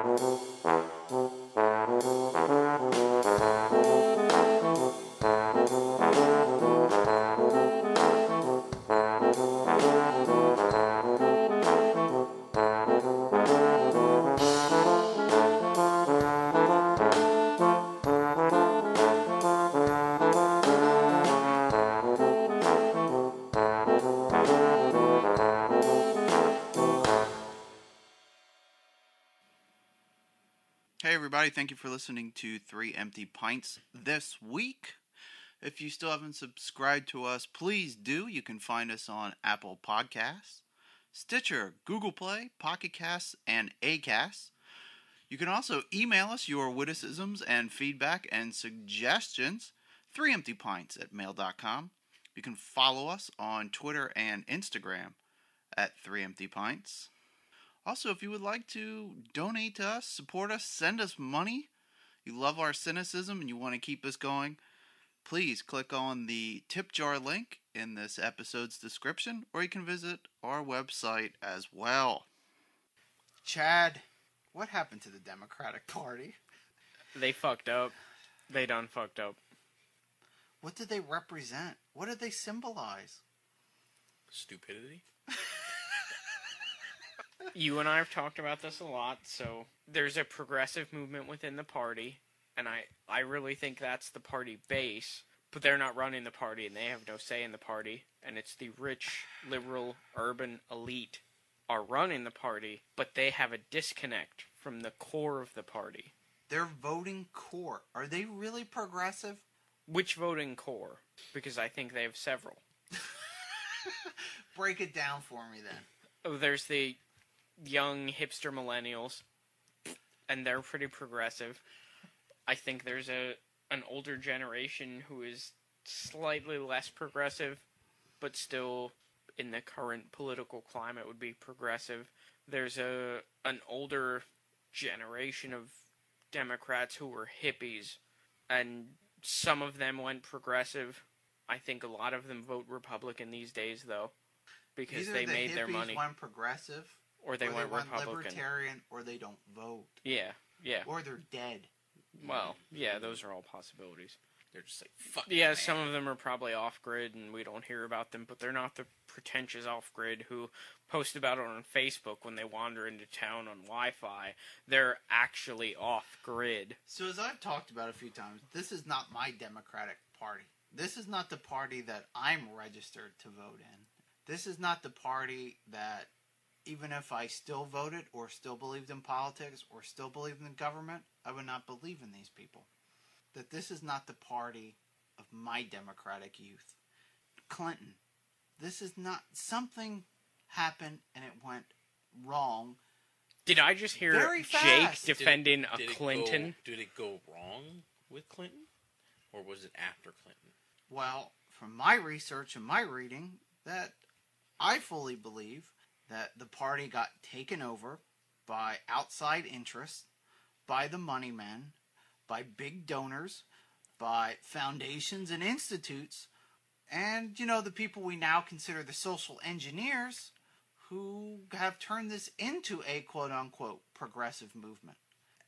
Hey everybody, thank you for listening to 3 Empty Pints this week. If you still haven't subscribed to us, please do. You can find us on Apple Podcasts, Stitcher, Google Play, Pocket Casts, and Acast. You can also email us your witticisms and feedback and suggestions, 3emptypints@mail.com. You can follow us on Twitter and Instagram at 3emptypints. Also, if you would like to donate to us, support us, send us money, you love our cynicism and you want to keep us going, please click on the tip jar link in this episode's description, or you can visit our website as well. Chad, what happened to the Democratic Party? They fucked up. They done fucked up. What did they represent? What did they symbolize? Stupidity? You and I have talked about this a lot, so there's a progressive movement within the party, and I really think that's the party base, but they're not running the party, and they have no say in the party, and it's the rich, liberal, urban elite are running the party, but they have a disconnect from the core of the party. Their voting core, are they really progressive? Which voting core? Because I think they have several. Break it down for me then. Oh, there's the young hipster millennials, and they're pretty progressive. I think there's an older generation who is slightly less progressive, but still in the current political climate would be progressive. There's an older generation of Democrats who were hippies, and some of them went progressive. I think a lot of them vote Republican these days, though, because Either they made their money. Either the hippies went progressive, or they went Republican. Libertarian, or they don't vote. Yeah. Or they're dead. Well, yeah, those are all possibilities. They're just like, fuck. Yeah, man. some of them are probably off-grid, and we don't hear about them, but they're not the pretentious off-grid who post about it on Facebook when they wander into town on Wi-Fi. They're actually off-grid. So as I've talked about a few times, this is not my Democratic Party. This is not the party that I'm registered to vote in. This is not the party that, even if I still voted or still believed in politics or still believed in government, I would not believe in these people. That this is not the party of my Democratic youth. Clinton. This is not... Something happened and it went wrong. Did I just hear Jake defending a Clinton? Did it go wrong with Clinton? Or was it after Clinton? Well, from my research and my reading, that I fully believe that the party got taken over by outside interests, by the money men, by big donors, by foundations and institutes, and, the people we now consider the social engineers who have turned this into a quote-unquote progressive movement.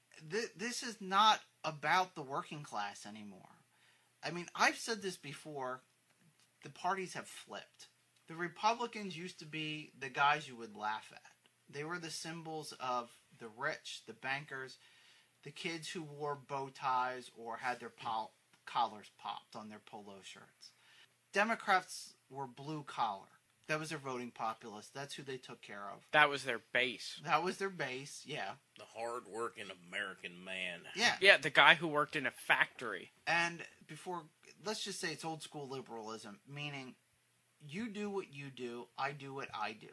This is not about the working class anymore. I mean, I've said this before, the parties have flipped. The Republicans used to be the guys you would laugh at. They were the symbols of the rich, the bankers, the kids who wore bow ties or had their collars popped on their polo shirts. Democrats were blue collar. That was their voting populace. That's who they took care of. That was their base. That was their base, yeah. The hard-working American man. Yeah. Yeah, the guy who worked in a factory. And before, let's just say it's old school liberalism, meaning you do what you do, I do what I do.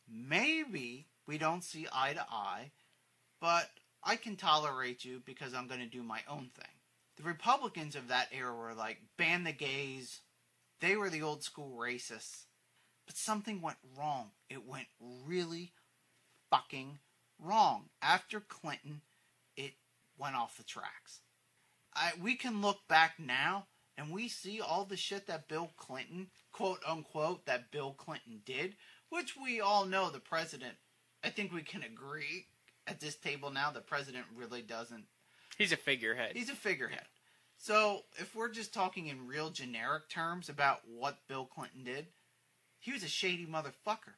Maybe we don't see eye to eye, but I can tolerate you because I'm going to do my own thing. The Republicans of that era were like, ban the gays. They were the old school racists. But something went wrong. It went really fucking wrong. After Clinton, it went off the tracks. We can look back now and we see all the shit that Bill Clinton, quote unquote, that Bill Clinton did, which we all know the president, I think we can agree, at this table now, the president really doesn't. He's a figurehead. He's a figurehead. So if we're just talking in real generic terms about what Bill Clinton did, he was a shady motherfucker.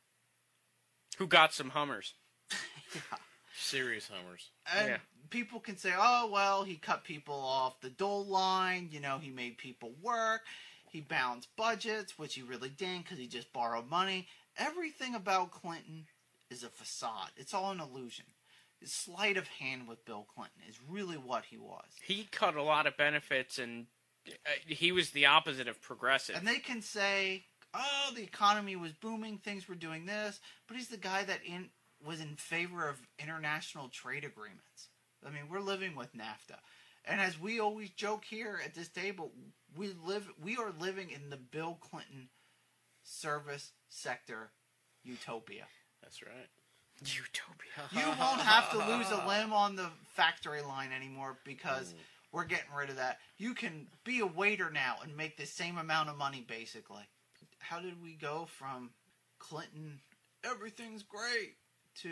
Who got some Hummers. Yeah. Serious Hummers. And Yeah. people can say, oh, well, he cut people off the dole line. You know, he made people work. He balanced budgets, which he really didn't because he just borrowed money. Everything about Clinton is a facade. It's all an illusion. His sleight of hand with Bill Clinton is really what he was. He cut a lot of benefits, and he was the opposite of progressive. And they can say, oh, the economy was booming, things were doing this, but he's the guy that was in favor of international trade agreements. I mean, we're living with NAFTA. And as we always joke here at this table, we are living in the Bill Clinton service sector utopia. That's right. Utopia. You won't have to lose a limb on the factory line anymore because we're getting rid of that. You can be a waiter now and make the same amount of money, basically. How did we go from Clinton, everything's great, to...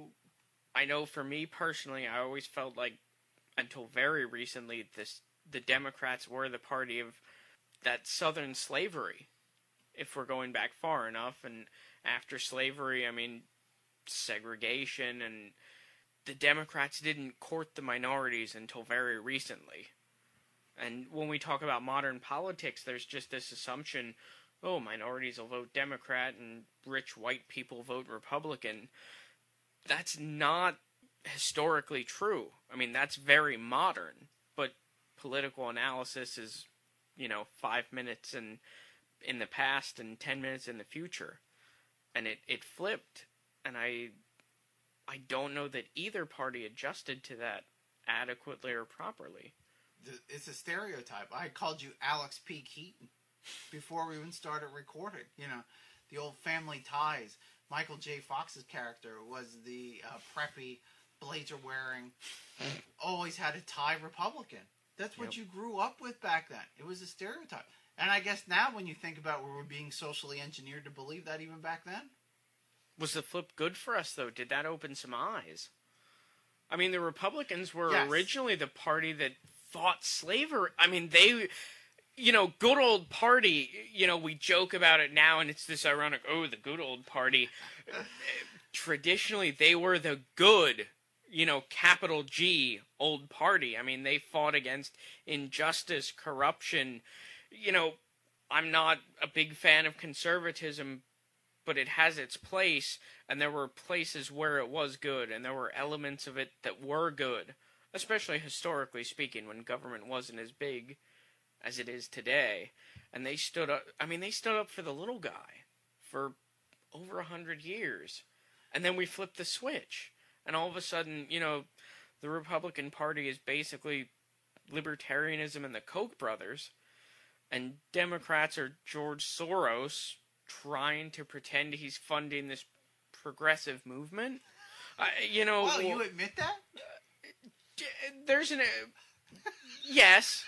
I know for me personally, I always felt like, until very recently, the Democrats were the party of that Southern slavery, if we're going back far enough. And after slavery, I mean, segregation, and the Democrats didn't court the minorities until very recently. And when we talk about modern politics, there's just this assumption, oh, minorities will vote Democrat and rich white people vote Republican. That's not historically true. I mean, that's very modern, but political analysis is, 5 minutes in the past and 10 minutes in the future. And it flipped. And I don't know that either party adjusted to that adequately or properly. It's a stereotype. I called you Alex P. Keaton before we even started recording. The old Family Ties. Michael J. Fox's character was the preppy, blazer-wearing, always had a tie Republican. That's what you grew up with back then. It was a stereotype. And I guess now when you think about where we're being socially engineered to believe that even back then. Was the flip good for us, though? Did that open some eyes? I mean, the Republicans were Yes. originally the party that fought slavery. I mean, they... good old party, we joke about it now, and it's this ironic, oh, the good old party. Traditionally, they were the good, capital G, old party. I mean, they fought against injustice, corruption. I'm not a big fan of conservatism, but it has its place, and there were places where it was good, and there were elements of it that were good, especially historically speaking, when government wasn't as big as it is today. And they stood up, they stood up for the little guy for over 100 years. And then we flipped the switch. And all of a sudden, the Republican Party is basically libertarianism and the Koch brothers. And Democrats are George Soros trying to pretend he's funding this progressive movement. Well, you admit that? There's an... yes.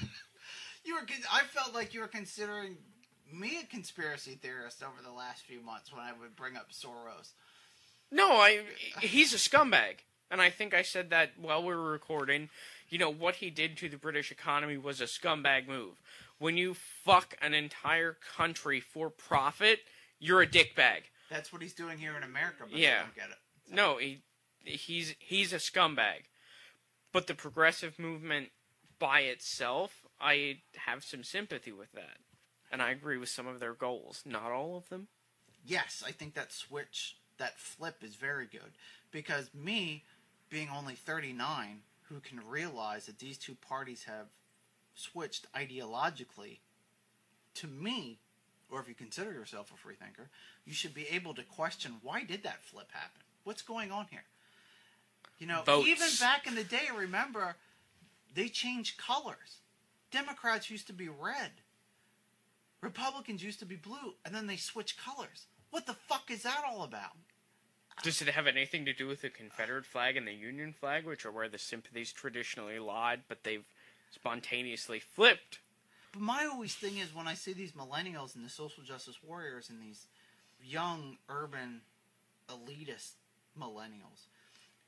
I felt like you were considering me a conspiracy theorist over the last few months when I would bring up Soros. No, he's a scumbag. And I think I said that while we were recording. What he did to the British economy was a scumbag move. When you fuck an entire country for profit, you're a dickbag. That's what he's doing here in America, but Yeah. I don't get it. No, he's a scumbag. But the progressive movement by itself, I have some sympathy with that. And I agree with some of their goals. Not all of them. Yes, I think that switch, that flip is very good. Because me, being only 39, who can realize that these two parties have switched ideologically, to me, or if you consider yourself a freethinker, you should be able to question, why did that flip happen? What's going on here? Votes. Even back in the day, remember, they changed colors. Democrats used to be red. Republicans used to be blue, and then they switched colors. What the fuck is that all about? Does it have anything to do with the Confederate flag and the Union flag, which are where the sympathies traditionally lied, but they've spontaneously flipped? But my always thing is when I see these millennials and the social justice warriors and these young, urban, elitist millennials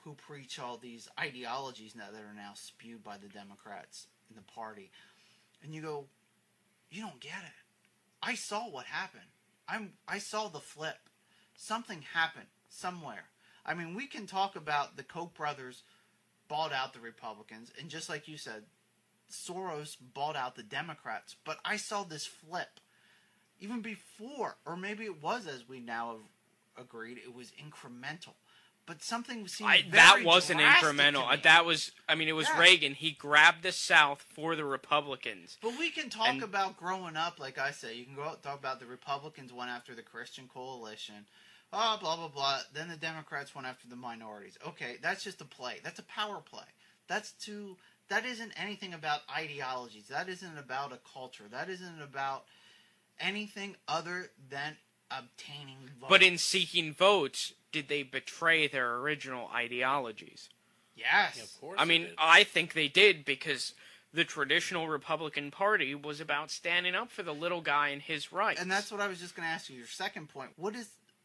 who preach all these ideologies now that are now spewed by the Democrats in the party. And you go, you don't get it. I saw what happened. I saw the flip. Something happened somewhere. I mean, we can talk about the Koch brothers bought out the Republicans, and just like you said, Soros bought out the Democrats. But I saw this flip even before, or maybe it was, as we now have agreed, it was incremental. But something seemed very that wasn't drastic incremental. to me. That was, I mean, it was Yeah. Reagan. He grabbed the South for the Republicans. But we can talk And- about growing up, like I said. You can go out and talk about the Republicans went after the Christian coalition. Oh, blah, blah, blah. Then the Democrats went after the minorities. Okay, that's just a play. That's a power play. That isn't anything about ideologies. That isn't about a culture. That isn't about anything other than obtaining votes. But in seeking votes, did they betray their original ideologies? Yes. Yeah, of course. I it mean, did. I think they did, because the traditional Republican Party was about standing up for the little guy and his rights. And that's what I was just going to ask you. Your second point. What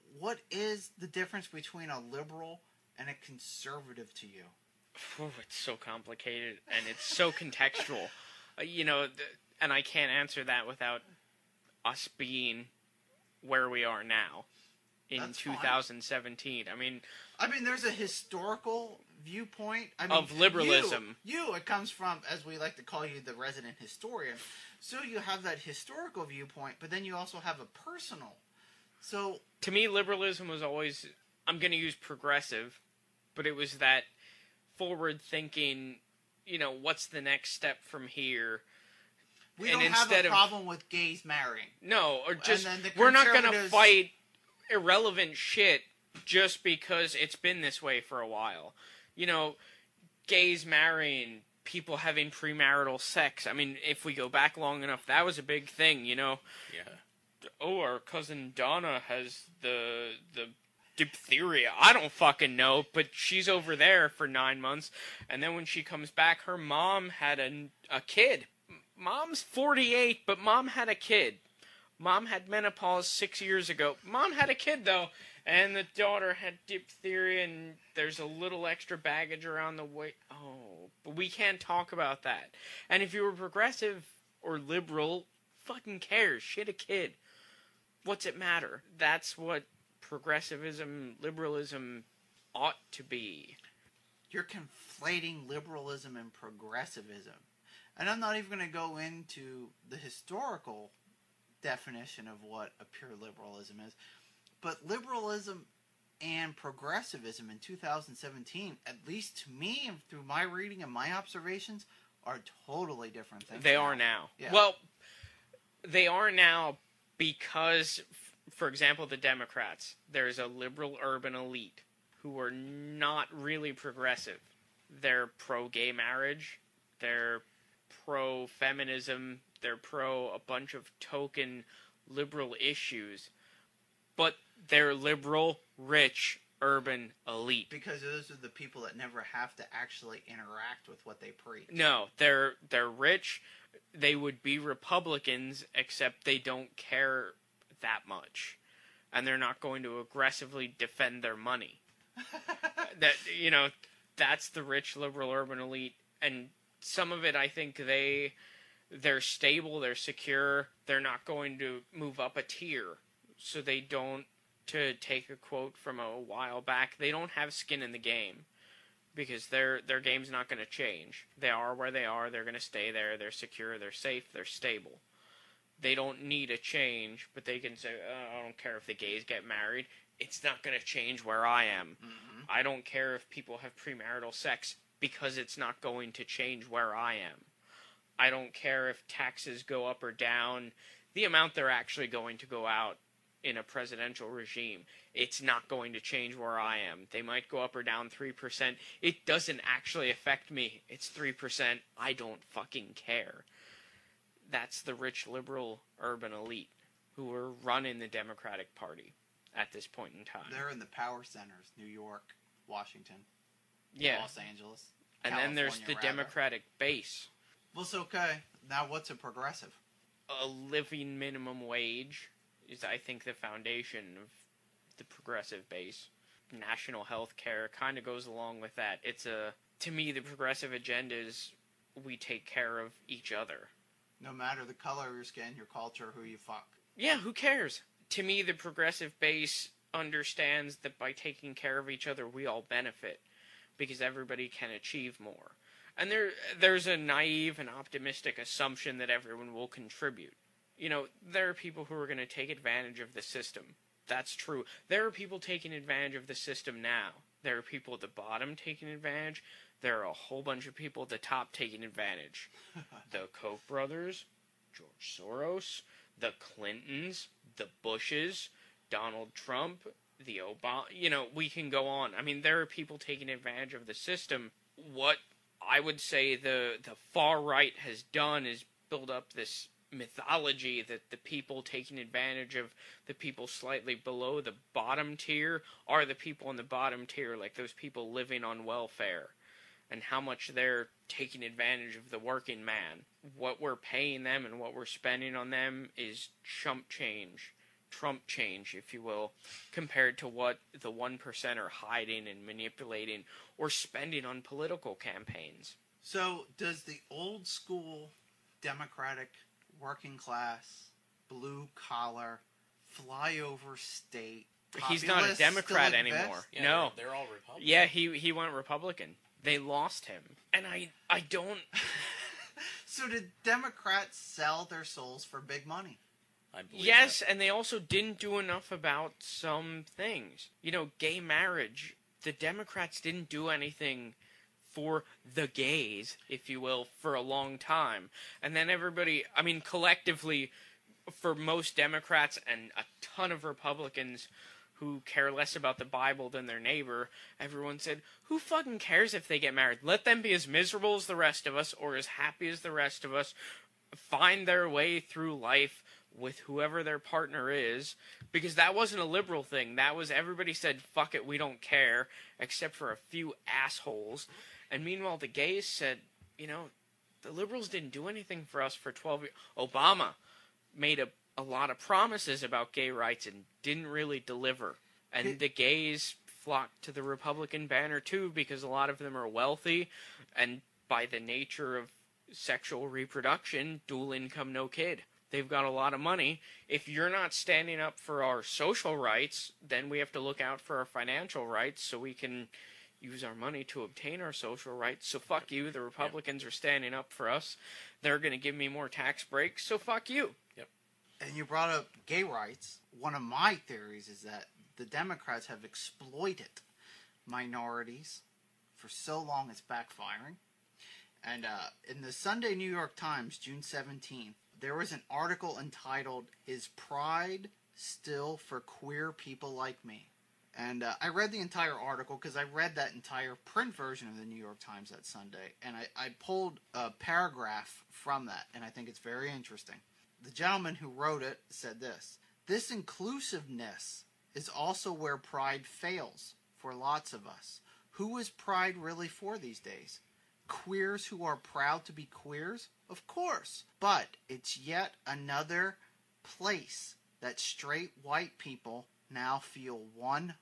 is the difference between a liberal and a conservative to you? Oh, it's so complicated, and it's so contextual. You know, and I can't answer that without us being where we are now in That's fine. 2017. I mean, there's a historical viewpoint. I mean, Of liberalism. It comes from, as we like to call you, the resident historian. So you have that historical viewpoint, but then you also have a personal. So to me, liberalism was always, I'm going to use progressive, but it was that forward thinking, you know, what's the next step from here? we And don't have instead a of- problem with gays marrying. No, or just, then the we're not going to conservatives- fight irrelevant shit just because it's been this way for a while. You know, gays marrying, people having premarital sex. I mean, if we go back long enough, that was a big thing, you know. Yeah. Oh, our cousin Donna has the diphtheria. I don't fucking know, but she's over there for 9 months, and then when she comes back, her mom had a kid. Mom's 48, but mom had a kid. Mom had menopause 6 years ago. Mom had a kid, though, and the daughter had diphtheria, and there's a little extra baggage around the way. Oh, but we can't talk about that. And if you were progressive or liberal, fucking cares? Shit a kid. What's it matter? That's what progressivism, liberalism ought to be. You're conflating liberalism and progressivism. And I'm not even going to go into the historical definition of what a pure liberalism is. But liberalism and progressivism in 2017, at least to me and through my reading and my observations, are totally different things. They are now. Yeah. Well, they are now because, for example, the Democrats, there's a liberal urban elite who are not really progressive. They're pro-gay marriage. They're pro-feminism. They're pro a bunch of token liberal issues. But they're liberal, rich, urban elite. Because those are the people that never have to actually interact with what they preach. No, they're rich. They would be Republicans, except they don't care that much, and they're not going to aggressively defend their money. That, you know, that's the rich liberal urban elite, and some of it, I think they're stable, they're secure, they're not going to move up a tier, so they don't. To take a quote from a while back, they don't have skin in the game. Because their game's not going to change. They are where they are. They're going to stay there. They're secure. They're safe. They're stable. They don't need a change, but they can say, oh, I don't care if the gays get married. It's not going to change where I am. Mm-hmm. I don't care if people have premarital sex because it's not going to change where I am. I don't care if taxes go up or down. The amount they're actually going to go out in a presidential regime, it's not going to change where I am. They might go up or down 3%. It doesn't actually affect me. It's 3%. I don't fucking care. That's the rich liberal urban elite who are running the Democratic Party at this point in time. They're in the power centers: New York, Washington, Yeah. Los Angeles, And then there's the California, rather. Democratic base. Well, it's okay. Now, what's a progressive? A living minimum wage is, I think, the foundation of the progressive base. national health care kind of goes along with that. To me, the progressive agenda is we take care of each other. No matter the color of your skin, your culture, who you fuck. Yeah, who cares? To me, the progressive base understands that by taking care of each other, we all benefit because everybody can achieve more. And there's a naive and optimistic assumption that everyone will contribute. There are people who are going to take advantage of the system. That's true. There are people taking advantage of the system now. There are people at the bottom taking advantage. There are a whole bunch of people at the top taking advantage. The Koch brothers, George Soros, the Clintons, the Bushes, Donald Trump, the Obama. We can go on. I mean, there are people taking advantage of the system. What I would say the far right has done is build up this mythology that the people taking advantage of the people slightly below the bottom tier are the people in the bottom tier, like those people living on welfare, and how much they're taking advantage of the working man. What we're paying them and what we're spending on them is Trump change, if you will, compared to what the 1% are hiding and manipulating or spending on political campaigns. So, does the old school Democratic working class, blue collar, flyover state He's not a Democrat anymore. Yeah, no. they're all Republicans. Yeah, he went Republican. They lost him. And I don't... So did Democrats sell their souls for big money? I believe Yes, that. and they also didn't do enough about some things. Gay marriage. The Democrats didn't do anything for the gays, if you will, for a long time. And then everybody, collectively, for most Democrats and a ton of Republicans who care less about the Bible than their neighbor, everyone said, who fucking cares if they get married? Let them be as miserable as the rest of us, or as happy as the rest of us, find their way through life with whoever their partner is, because that wasn't a liberal thing. That was, everybody said, fuck it, we don't care, except for a few assholes. And meanwhile, the gays said, the liberals didn't do anything for us for 12 years. Obama made a lot of promises about gay rights and didn't really deliver. And the gays flocked to the Republican banner too, because a lot of them are wealthy, and by the nature of sexual reproduction, dual income, no kid. They've got a lot of money. If you're not standing up for our social rights, then we have to look out for our financial rights so we can use our money to obtain our social rights. So fuck you. The Republicans are standing up for us. They're going to give me more tax breaks, so fuck you. Yep. And you brought up gay rights. One of my theories is that the Democrats have exploited minorities for so long it's backfiring. And in the Sunday New York Times, June 17th, there was an article entitled, "Is Pride Still for Queer People Like Me?" And I read the entire article because I read that entire print version of the New York Times that Sunday. And I pulled a paragraph from that, and I think it's very interesting. The gentleman who wrote it said this: "This inclusiveness is also where pride fails for lots of us. Who is pride really for these days? Queers who are proud to be queers? Of course. But it's yet another place that straight white people now feel 100%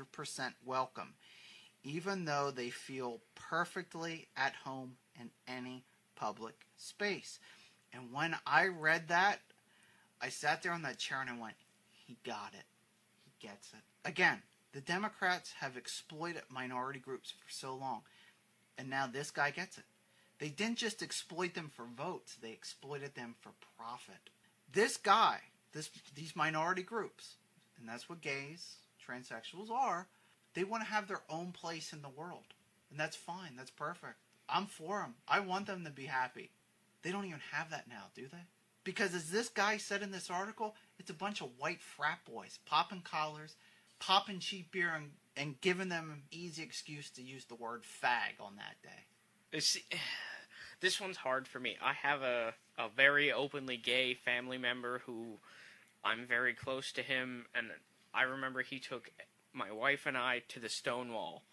welcome, even though they feel perfectly at home in any public space." And when I read that, I sat there on that chair and I went, he got it. He gets it. Again, the Democrats have exploited minority groups for so long. And now this guy gets it. They didn't just exploit them for votes. They exploited them for profit. This guy, these minority groups, and that's what gays, transsexuals are, they want to have their own place in the world. And that's fine. That's perfect. I'm for them. I want them to be happy. They don't even have that now, do they? Because as this guy said in this article, it's a bunch of white frat boys popping collars, popping cheap beer, and giving them an easy excuse to use the word fag on that day. This one's hard for me. I have a very openly gay family member who I'm very close to him, and I remember he took my wife and I to the Stonewall.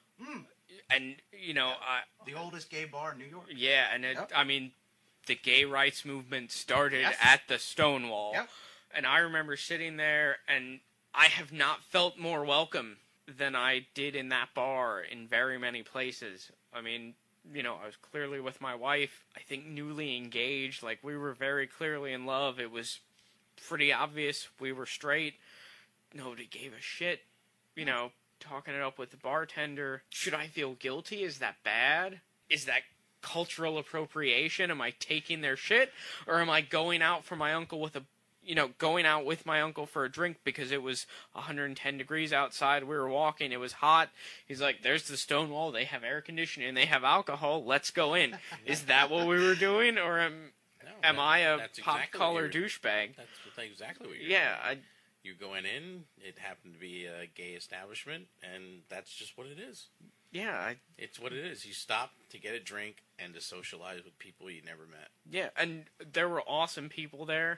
And, the oldest gay bar in New York. Yeah, and Yep. The gay rights movement started Yes. at the Stonewall. Yep. And I remember sitting there, and I have not felt more welcome than I did in that bar in very many places. I mean, I was clearly with my wife, I think newly engaged, like we were very clearly in love. It was pretty obvious we were straight. Nobody gave a shit, talking it up with the bartender. Should I feel guilty? Is that bad? Is that cultural appropriation? Am I taking their shit? Or am I going out for my uncle going out with my uncle for a drink because it was 110 degrees outside. We were walking. It was hot. He's like, there's the Stonewall. They have air conditioning. They have alcohol. Let's go in. Is that what we were doing? Or am I a pop-collar douchebag? That's exactly what you're Yeah. doing. You're going in. It happened to be a gay establishment, and that's just what it is. Yeah. It's what it is. You stop to get a drink and to socialize with people you never met. Yeah, and there were awesome people there.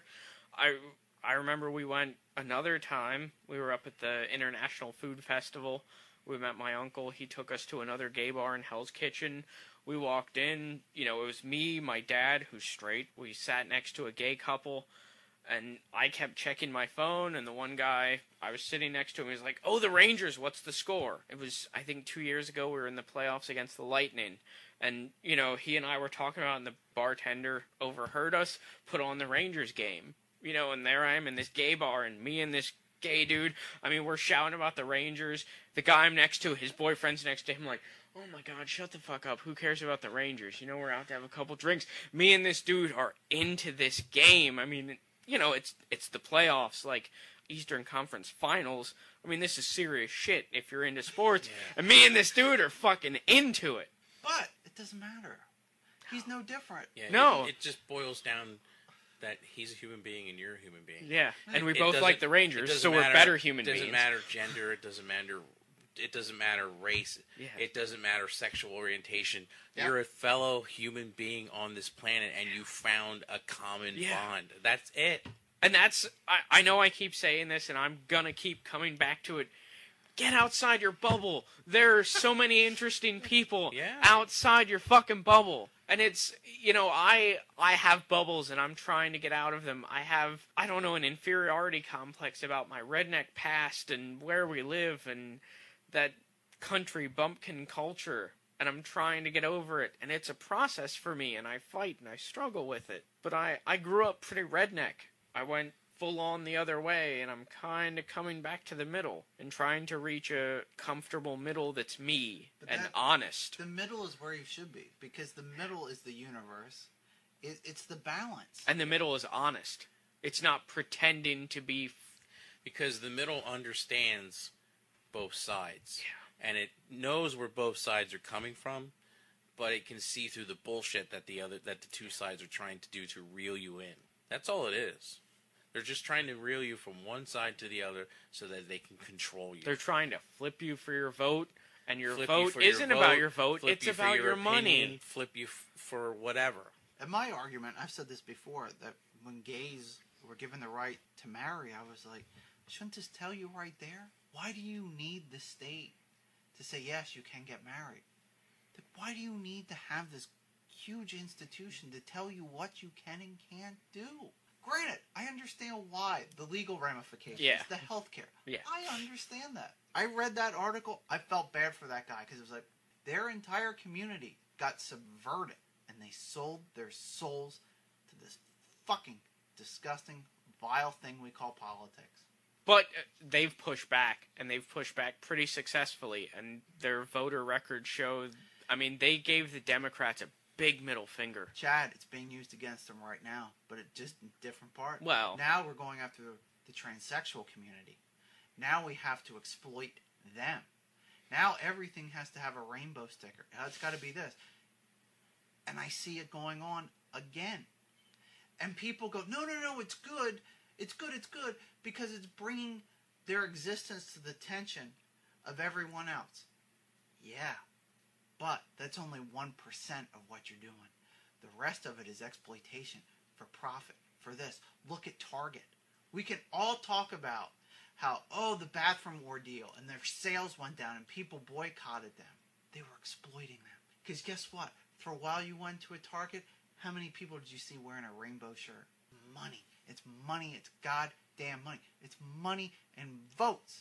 I remember we went another time. We were up at the International Food Festival. We met my uncle. He took us to another gay bar in Hell's Kitchen. We walked in. It was me, my dad, who's straight. We sat next to a gay couple, and I kept checking my phone, and the one guy I was sitting next to him, he was like, oh, the Rangers, what's the score? It was, I think, 2 years ago. We were in the playoffs against the Lightning. And, he and I were talking about it, and the bartender overheard us, put on the Rangers game. And there I am in this gay bar, and me and this gay dude, I mean, we're shouting about the Rangers. The guy I'm next to, his boyfriend's next to him, like, oh my God, shut the fuck up. Who cares about the Rangers? We're out to have a couple drinks. Me and this dude are into this game. I mean, it's the playoffs, like Eastern Conference Finals. I mean, this is serious shit if you're into sports. Yeah. And me and this dude are fucking into it. But it doesn't matter. He's no different. Yeah, no. It just boils down that he's a human being and you're a human being. Yeah, and we both like the Rangers, so we're better human beings. It doesn't matter gender. It doesn't matter race. Yeah. It doesn't matter sexual orientation. Yep. You're a fellow human being on this planet, and you found a common bond. That's it. And that's, I know I keep saying this, and I'm gonna keep coming back to it. Get outside your bubble. There are so many interesting people outside your fucking bubble. And it's, I have bubbles and I'm trying to get out of them. I have, I don't know, an inferiority complex about my redneck past and where we live and that country bumpkin culture. And I'm trying to get over it. And it's a process for me, and I fight and I struggle with it. But I grew up pretty redneck. I went full on the other way, and I'm kind of coming back to the middle and trying to reach a comfortable middle that's me and honest. The middle is where you should be, because the middle is the universe. It's the balance. And the middle is honest. It's not pretending to be... Because the middle understands both sides. Yeah. And it knows where both sides are coming from, but it can see through the bullshit that the two sides are trying to do to reel you in. That's all it is. They're just trying to reel you from one side to the other so that they can control you. They're trying to flip you for your vote, and your vote isn't about your vote, it's about your money. Flip you for whatever. And my argument, I've said this before, that when gays were given the right to marry, I was like, shouldn't this tell you right there? Why do you need the state to say, yes, you can get married? Why do you need to have this huge institution to tell you what you can and can't do? Granted, I understand why, the legal ramifications, the healthcare. Yeah. I understand that. I read that article. I felt bad for that guy because it was like their entire community got subverted and they sold their souls to this fucking disgusting, vile thing we call politics. But they've pushed back, and they've pushed back pretty successfully, and their voter records show, I mean, they gave the Democrats a big middle finger. Chad, it's being used against them right now, but it's just in different part. Well, now we're going after the transsexual community. Now we have to exploit them. Now everything has to have a rainbow sticker. Now it's got to be this. And I see it going on again. And people go, no, it's good. It's good, because it's bringing their existence to the attention of everyone else. Yeah. But that's only 1% of what you're doing. The rest of it is exploitation for profit, for this. Look at Target. We can all talk about how, the bathroom ordeal, and their sales went down and people boycotted them. They were exploiting them. Because guess what? For a while you went to a Target, how many people did you see wearing a rainbow shirt? Money. It's money. It's goddamn money. It's money and votes.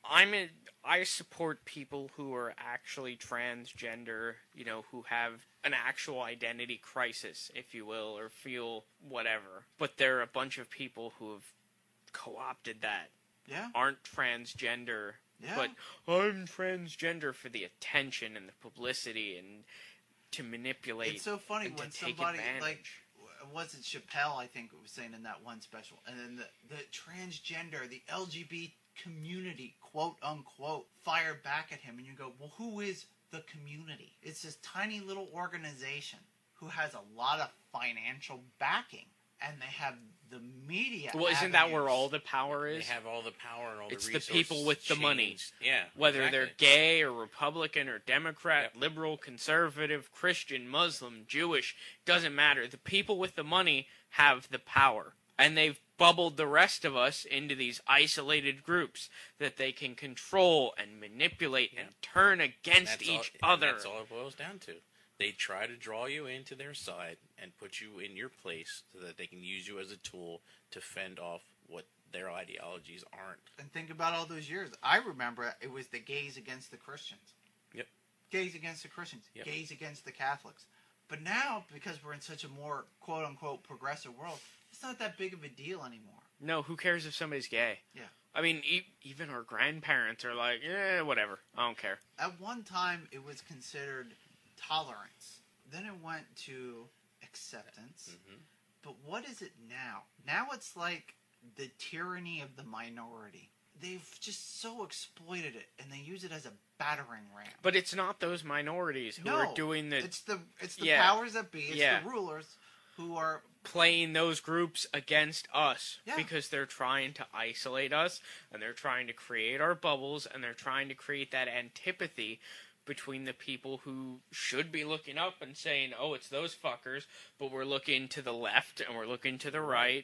I support people who are actually transgender, you know, who have an actual identity crisis, if you will, or feel whatever. But there are a bunch of people who have co-opted that, Yeah. aren't transgender, Yeah. but I'm transgender for the attention and the publicity and to manipulate. It's so funny and to when take somebody advantage. like, was it Chappelle? I think was saying in that one special, and then the transgender, the LGBT community, quote unquote, fire back at him, and you go, well, who is the community? It's this tiny little organization who has a lot of financial backing, and they have the media. Well, isn't that where avenues. all the power is? They have all the power and all It's the the resources. people with the money. changed. Yeah. Whether exactly. they're gay or Republican or Democrat, Yep. liberal, conservative, Christian, Muslim, Jewish, doesn't matter. The people with the money have the power. And they've bubbled the rest of us into these isolated groups that they can control and manipulate and turn against That's all- each and other. That's all it boils down to. They try to draw you into their side and put you in your place so that they can use you as a tool to fend off what their ideologies aren't. And think about all those years. I remember it was the gays against the Christians. Yep. Gays against the Christians. Yep. Gays against the Catholics. But now, because we're in such a more quote unquote progressive world, it's not that big of a deal anymore. No, who cares if somebody's gay? Yeah. I mean, even our grandparents are like, whatever. I don't care. At one time, it was considered tolerance. Then it went to acceptance. Mhm. But what is it now? Now it's like the tyranny of the minority. They've just so exploited it, and they use it as a battering ram. But it's not those minorities who are doing the It's the Yeah. powers that be. It's Yeah. the rulers who are. playing those groups against us Yeah. because they're trying to isolate us and they're trying to create our bubbles and they're trying to create that antipathy between the people who should be looking up and saying, oh, it's those fuckers, but we're looking to the left and we're looking to the right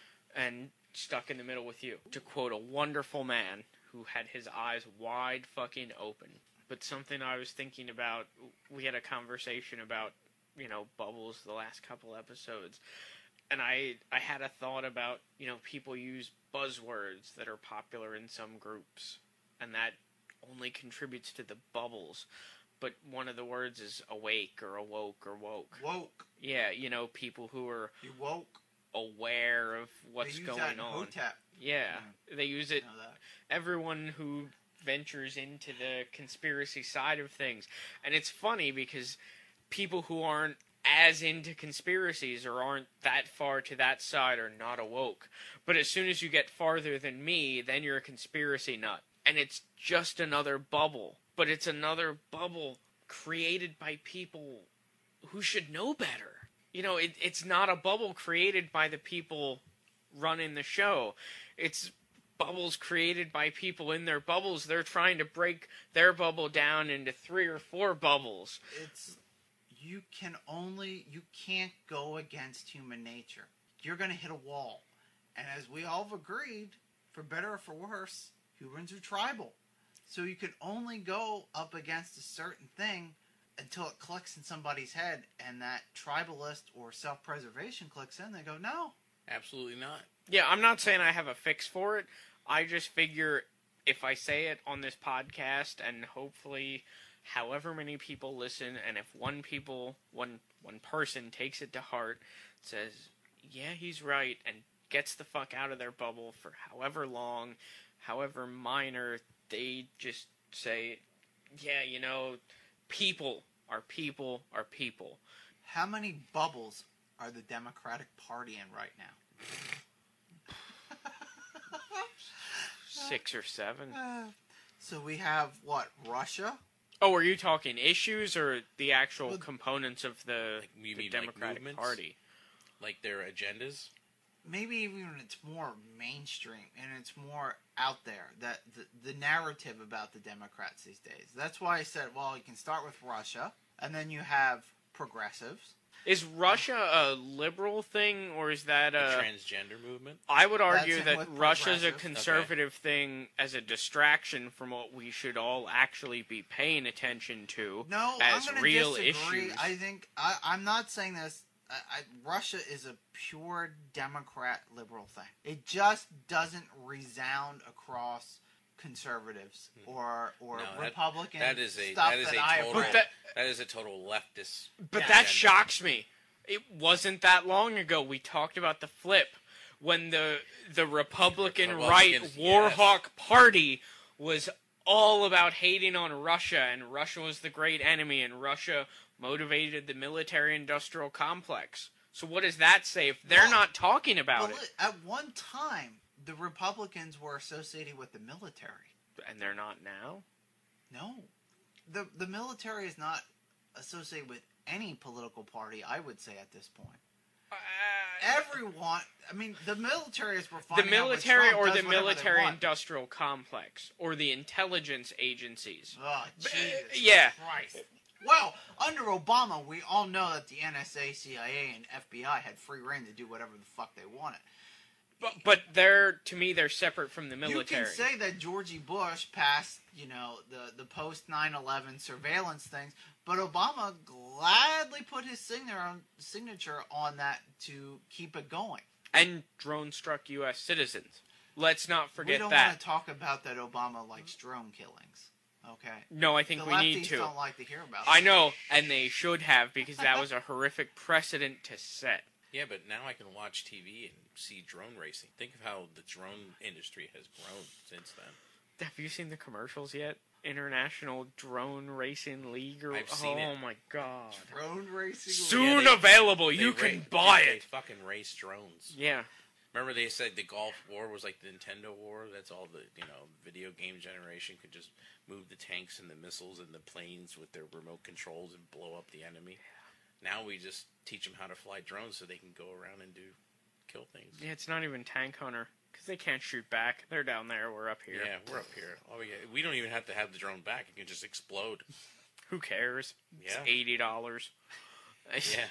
and stuck in the middle with you. To quote a wonderful man who had his eyes wide fucking open. But something I was thinking about, we had a conversation about, you know, bubbles the last couple episodes. And I had a thought about, you know, people use buzzwords that are popular in some groups. And that only contributes to the bubbles. But one of the words is awake or awoke or woke. Woke. Yeah, you know, people who are You woke. aware of what's they use going that in on. Hotep. Yeah, they use it. You know that. Everyone who ventures into the conspiracy side of things. And it's funny because people who aren't as into conspiracies or aren't that far to that side are not awoke. But as soon as you get farther than me, then you're a conspiracy nut. And it's just another bubble. But it's another bubble created by people who should know better. You know, it's not a bubble created by the people running the show. It's bubbles created by people in their bubbles. They're trying to break their bubble down into 3 or 4 bubbles. It's you can't go against human nature. You're going to hit a wall. And as we all have agreed, for better or for worse, humans are tribal. So you can only go up against a certain thing until it clicks in somebody's head, and that tribalist or self-preservation clicks in. They go, no. Absolutely not. Yeah, I'm not saying I have a fix for it. I just figure if I say it on this podcast and hopefully however many people listen, and if one person takes it to heart, says, yeah, he's right, and gets the fuck out of their bubble for however long, however minor, they just say, yeah, you know, people are people are people. How many bubbles are the Democratic Party in right now? 6 or 7. So we have, what, Russia? Oh, are you talking issues or the actual Well, components of the, Like, you the mean, like, Democratic movements? Party? Like their agendas. Maybe even it's more mainstream and it's more out there, that the narrative about the Democrats these days. That's why I said, well, you can start with Russia, and then you have progressives. Is Russia a liberal thing, or is that The a... transgender movement. I would argue That's that with Russia's a progressive. conservative thing as a distraction from what we should all actually be paying attention to No, as I'm going to real disagree. issues. I think I'm not saying this. Russia is a pure Democrat liberal thing. It just doesn't resound across conservatives or No, Republican that is a stuff that is that a I total approve. that is a total leftist. But Yeah. that agenda. shocks me. It wasn't that long ago we talked about the flip when the Republican right Republicans, Warhawk Party was all about hating on Russia, and Russia was the great enemy, and Russia motivated the military-industrial complex. So what does that say if they're Well, not talking about Well, it? at one time, the Republicans were associated with the military. And they're not now? No, the military is not associated with any political party. I would say at this point, everyone. I mean, the military is The finding out what military Trump or does the whatever they want. military-industrial complex or the intelligence agencies? Oh, Jesus yeah. Christ. Well, under Obama, we all know that the NSA, CIA, and FBI had free reign to do whatever the fuck they wanted. But to me, they're separate from the military. You can say that Georgie Bush passed, the post 9/11 surveillance things, but Obama gladly put his signature on that to keep it going. And drone struck U.S. citizens. Let's not We forget don't that. want to talk about that Obama likes drone killings. Okay. No, I think The we need lefties to. don't like to hear about I that. know, and they should have, because that was a horrific precedent to set. Yeah, but now I can watch TV and see drone racing. Think of how the drone industry has grown since then. Have you seen the commercials yet? International Drone Racing League? I've seen it. Oh my god. Drone racing. Soon they- available. They You ra- can buy They it. fucking race drones. Yeah. Remember they said the Gulf War was like the Nintendo War? That's all the, video game generation could just move the tanks and the missiles and the planes with their remote controls and blow up the enemy. Now we just teach them how to fly drones so they can go around and kill things. Yeah, it's not even Tank Hunter, because they can't shoot back. They're down there, we're up here. Yeah, we're up here. We don't even have to have the drone back. It can just explode. Who cares? Yeah. It's $80. Yeah.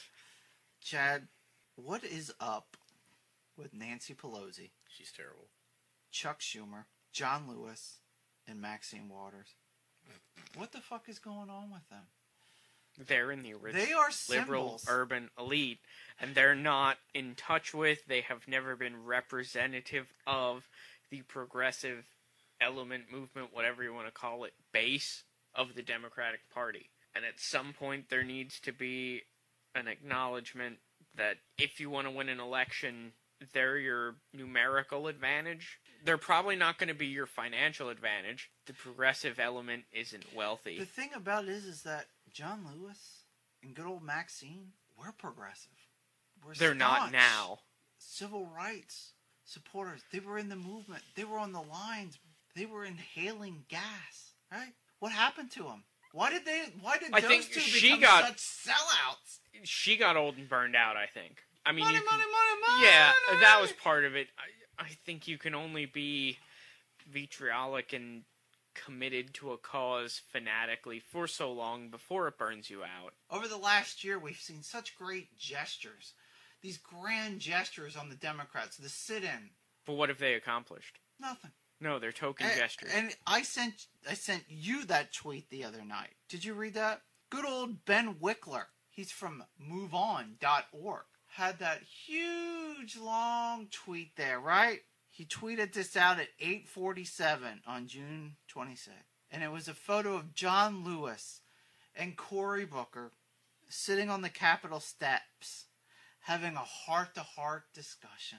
Chad, what is up with Nancy Pelosi, She's terrible. Chuck Schumer, John Lewis, and Maxine Waters? What the fuck is going on with them? They're in the original They are liberal symbols. urban elite, and they're not in touch with, they have never been representative of the progressive element, movement, whatever you want to call it, base of the Democratic Party. And at some point there needs to be an acknowledgement that if you want to win an election, they're your numerical advantage. They're probably not going to be your financial advantage. The progressive element isn't wealthy. The thing about it is that John Lewis and good old Maxine, we're progressive. We're They're not staunch now. Civil rights supporters. They were in the movement. They were on the lines. They were inhaling gas. Right? What happened to them? Why did I those think two she become got- such sellouts? She got old and burned out, I think. I mean, Money, you can- money, money, money. yeah, that was part of it. I think you can only be vitriolic and committed to a cause fanatically for so long before it burns you out. Over the last year, we've seen such great gestures. These grand gestures on the Democrats. The sit-in. But what have they accomplished? Nothing. No, they're token gestures. And I sent you that tweet the other night. Did you read that? Good old Ben Wickler. He's from MoveOn.org. Had that huge long tweet there, right? He tweeted this out at 8:47 on June 26th. And it was a photo of John Lewis and Cory Booker sitting on the Capitol steps having a heart-to-heart discussion.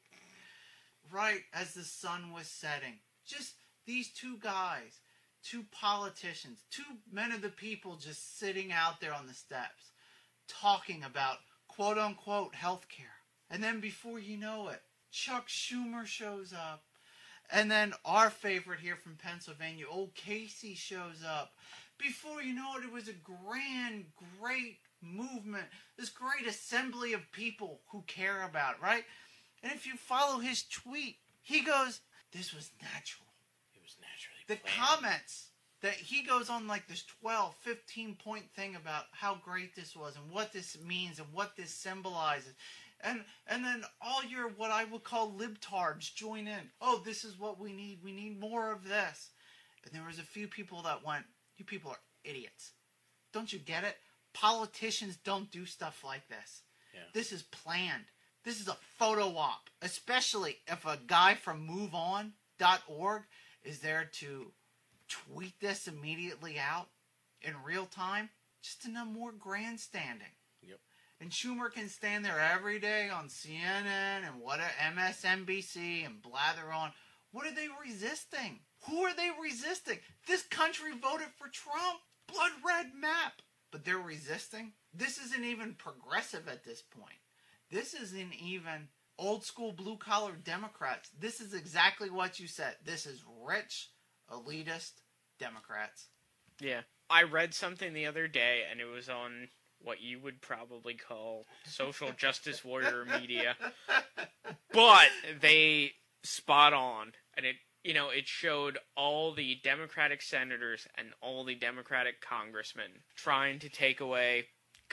Right as the sun was setting. Just these two guys, two politicians, two men of the people just sitting out there on the steps talking about quote-unquote healthcare. And then before you know it, Chuck Schumer shows up. And then our favorite here from Pennsylvania, old Casey, shows up. Before you know it, it was a grand, great movement. This great assembly of people who care about it, right? And if you follow his tweet, he goes, this was natural. It was naturally The planned. comments that he goes on like this 12, 15 point thing about how great this was and what this means and what this symbolizes. And then all your, what I would call libtards join in. Oh, this is what we need. We need more of this. And there was a few people that went, you people are idiots. Don't you get it? Politicians don't do stuff like this. Yeah. This is planned. This is a photo op. Especially if a guy from MoveOn.org is there to tweet this immediately out in real time, just enough more grandstanding. Yep. And Schumer can stand there every day on CNN and MSNBC and blather on. What are they resisting? Who are they resisting? This country voted for Trump. Blood red map. But they're resisting? This isn't even progressive at this point. This isn't even old school blue collar Democrats. This is exactly what you said. This is rich, elitist Democrats. Yeah. I read something the other day, and it was on what you would probably call social justice warrior media. But they spot on, and it showed all the Democratic senators and all the Democratic congressmen trying to take away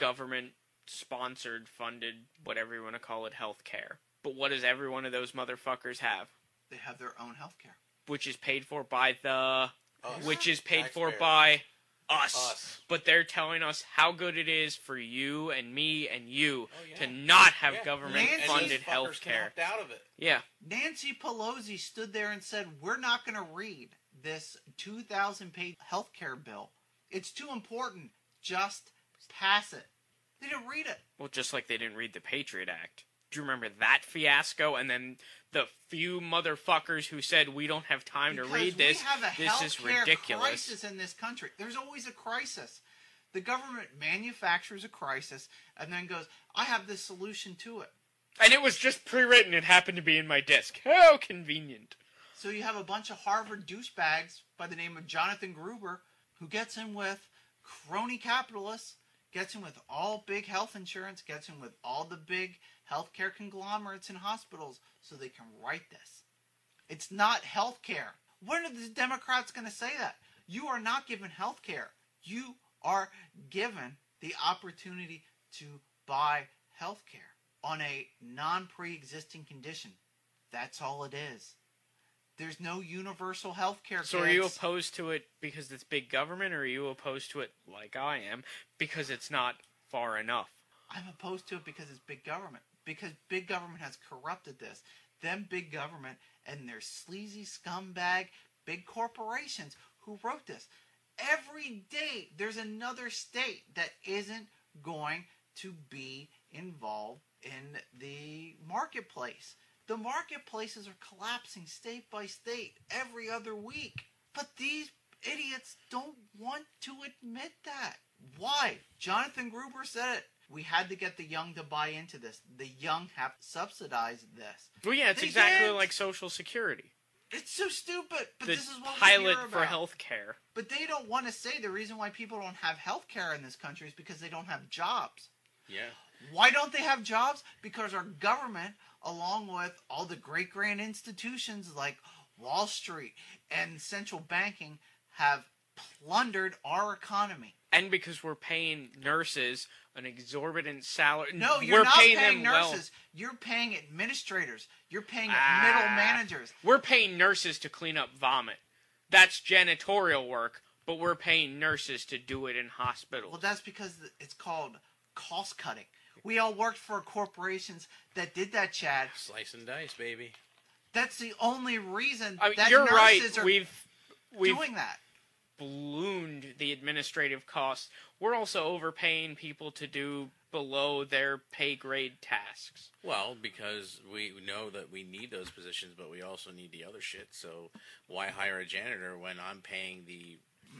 government-sponsored, funded, whatever you want to call it, health care. But what does every one of those motherfuckers have? They have their own health care. Which is paid for by Us. which is paid for Taxpayers. by us. Us. But they're telling us how good it is for you and me and you Oh, yeah. to not have Yeah. government-funded And these health fuckers can care. opt out of it. Yeah. Nancy Pelosi stood there and said, we're not going to read this 2,000-page health care bill. It's too important. Just pass it. They didn't read it. Well, just like they didn't read the Patriot Act. Do you remember that fiasco? And then the few motherfuckers who said we don't have time to read this. We have a This is healthcare ridiculous. crisis in this country. There's always a crisis. The government manufactures a crisis and then goes, I have this solution to it. And it was just pre-written. It happened to be in my disk. How convenient. So you have a bunch of Harvard douchebags by the name of Jonathan Gruber who gets in with crony capitalists, gets in with all big health insurance, gets in with all the big healthcare conglomerates and hospitals so they can write this. It's not healthcare. When are the Democrats going to say that? You are not given healthcare. You are given the opportunity to buy healthcare on a non-pre-existing condition. That's all it is. There's no universal health care. So are you opposed to it because it's big government, or are you opposed to it, like I am, because it's not far enough? I'm opposed to it because it's big government. Because big government has corrupted this. Them big government and their sleazy scumbag big corporations who wrote this. Every day there's another state that isn't going to be involved in the marketplace. The marketplaces are collapsing state by state every other week. But these idiots don't want to admit that. Why? Jonathan Gruber said it. We had to get the young to buy into this. The young have subsidized this. Well, yeah, it's They exactly can't. like Social Security. It's so stupid. But The this is what pilot we hear for about. health care. But they don't want to say the reason why people don't have health care in this country is because they don't have jobs. Yeah. Why don't they have jobs? Because our government, along with all the great grand institutions like Wall Street and central banking, have plundered our economy. And because we're paying nurses an exorbitant salary. No, you're we're not paying paying them nurses. You're paying administrators. You're paying middle managers. We're paying nurses to clean up vomit. That's janitorial work, but we're paying nurses to do it in hospitals. Well, that's because it's called cost cutting. We all worked for corporations that did that, Chad. Slice and dice, baby. That's the only reason I mean, that you're right. nurses are We've doing that. ballooned the administrative costs. We're also overpaying people to do below their pay grade tasks. Well, because we know that we need those positions, but we also need the other shit. So why hire a janitor when I'm paying the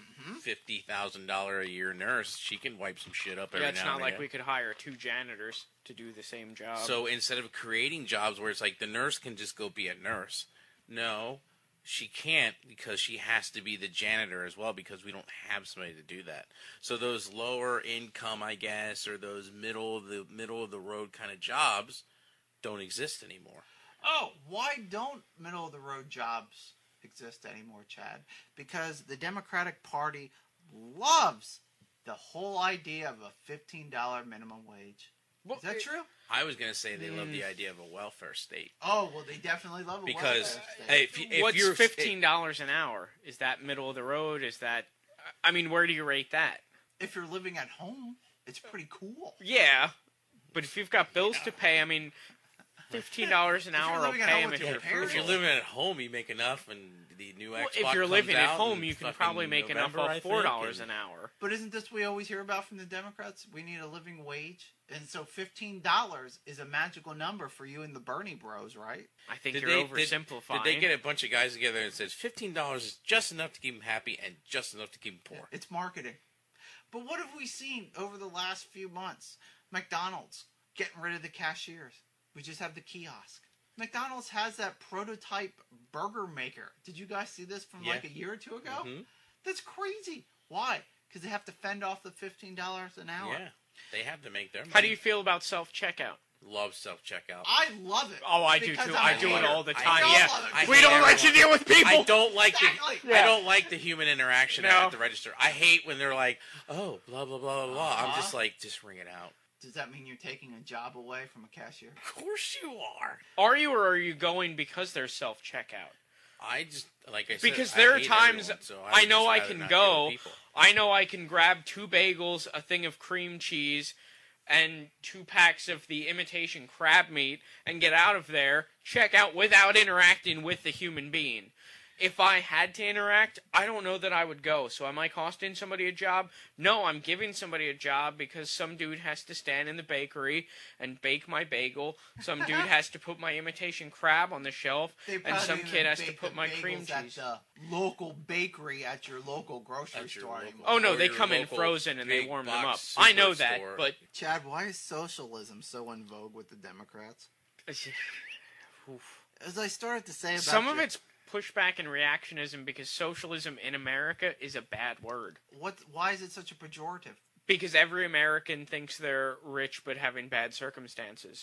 $50,000 a year nurse? She can wipe some shit up every Yeah, it's now not and like again. we could hire 2 janitors to do the same job. So instead of creating jobs where it's like the nurse can just go be a nurse, no, she can't, because she has to be the janitor as well, because we don't have somebody to do that. So those lower income, I guess, or those middle of the road kind of jobs don't exist anymore. Oh, why don't middle of the road jobs exist anymore, Chad? Because the Democratic Party loves the whole idea of a $15 minimum wage. Is that true? I was going to say they love the idea of a welfare state. Oh, well, they definitely love a Because, welfare state. hey, if What's you're $15 an hour? Is that middle of the road? Is that? I mean, where do you rate that? If you're living at home, it's pretty cool. Yeah, but if you've got bills to pay, I mean, $15 an you're hour will living at pay home them with if your you're parents, If you're frugal. living at home, you make enough, and the new Well, Xbox if you're comes living at out home, in you can fucking probably make enough November, off I $4 think, an hour. But isn't this what we always hear about from the Democrats? We need a living wage, and so $15 is a magical number for you and the Bernie Bros, right? I think Did you're they- oversimplifying. Did they get a bunch of guys together and says $15 is just enough to keep them happy and just enough to keep them poor? It's marketing. But what have we seen over the last few months? McDonald's getting rid of the cashiers. We just have the kiosk. McDonald's has that prototype burger maker. Did you guys see this from like a year or two ago? Mhm. That's crazy. Why? Because they have to fend off the $15 an hour. Yeah, they have to make their money. How do you feel about self-checkout? Love self-checkout. I love it. Oh, I do because too. I'm I do a it hater. all the I time. don't Yeah, love it. I we hate don't like to everyone. deal with people. I don't like Exactly. I don't like the human interaction No. at the register. I hate when they're like, "Oh, blah blah blah blah blah." I'm just like, just ring it out. Does that mean you're taking a job away from a cashier? Of course you are. Are you, or are you going because there's self-checkout? I just like I said. Because I there are hate times everyone, so I would know just I rather can not deal go. with people. I know I can grab 2 bagels, a thing of cream cheese, and 2 packs of the imitation crab meat, and get out of there, check out without interacting with the human being. If I had to interact, I don't know that I would go. So am I costing somebody a job? No, I'm giving somebody a job because some dude has to stand in the bakery and bake my bagel. Some dude has to put my imitation crab on the shelf. They And probably some even kid has to bake put the my cream bagels cheese. at the local bakery at your local grocery At your store. local- anymore. Oh no, Or they your come in local frozen and they big warm them up. box I know that, superstore. but Chad, why is socialism so in vogue with the Democrats? Oof. As I started to say about Some of it's pushback and reactionism because socialism in America is a bad word. why is it such a pejorative? Because every American thinks they're rich but having bad circumstances.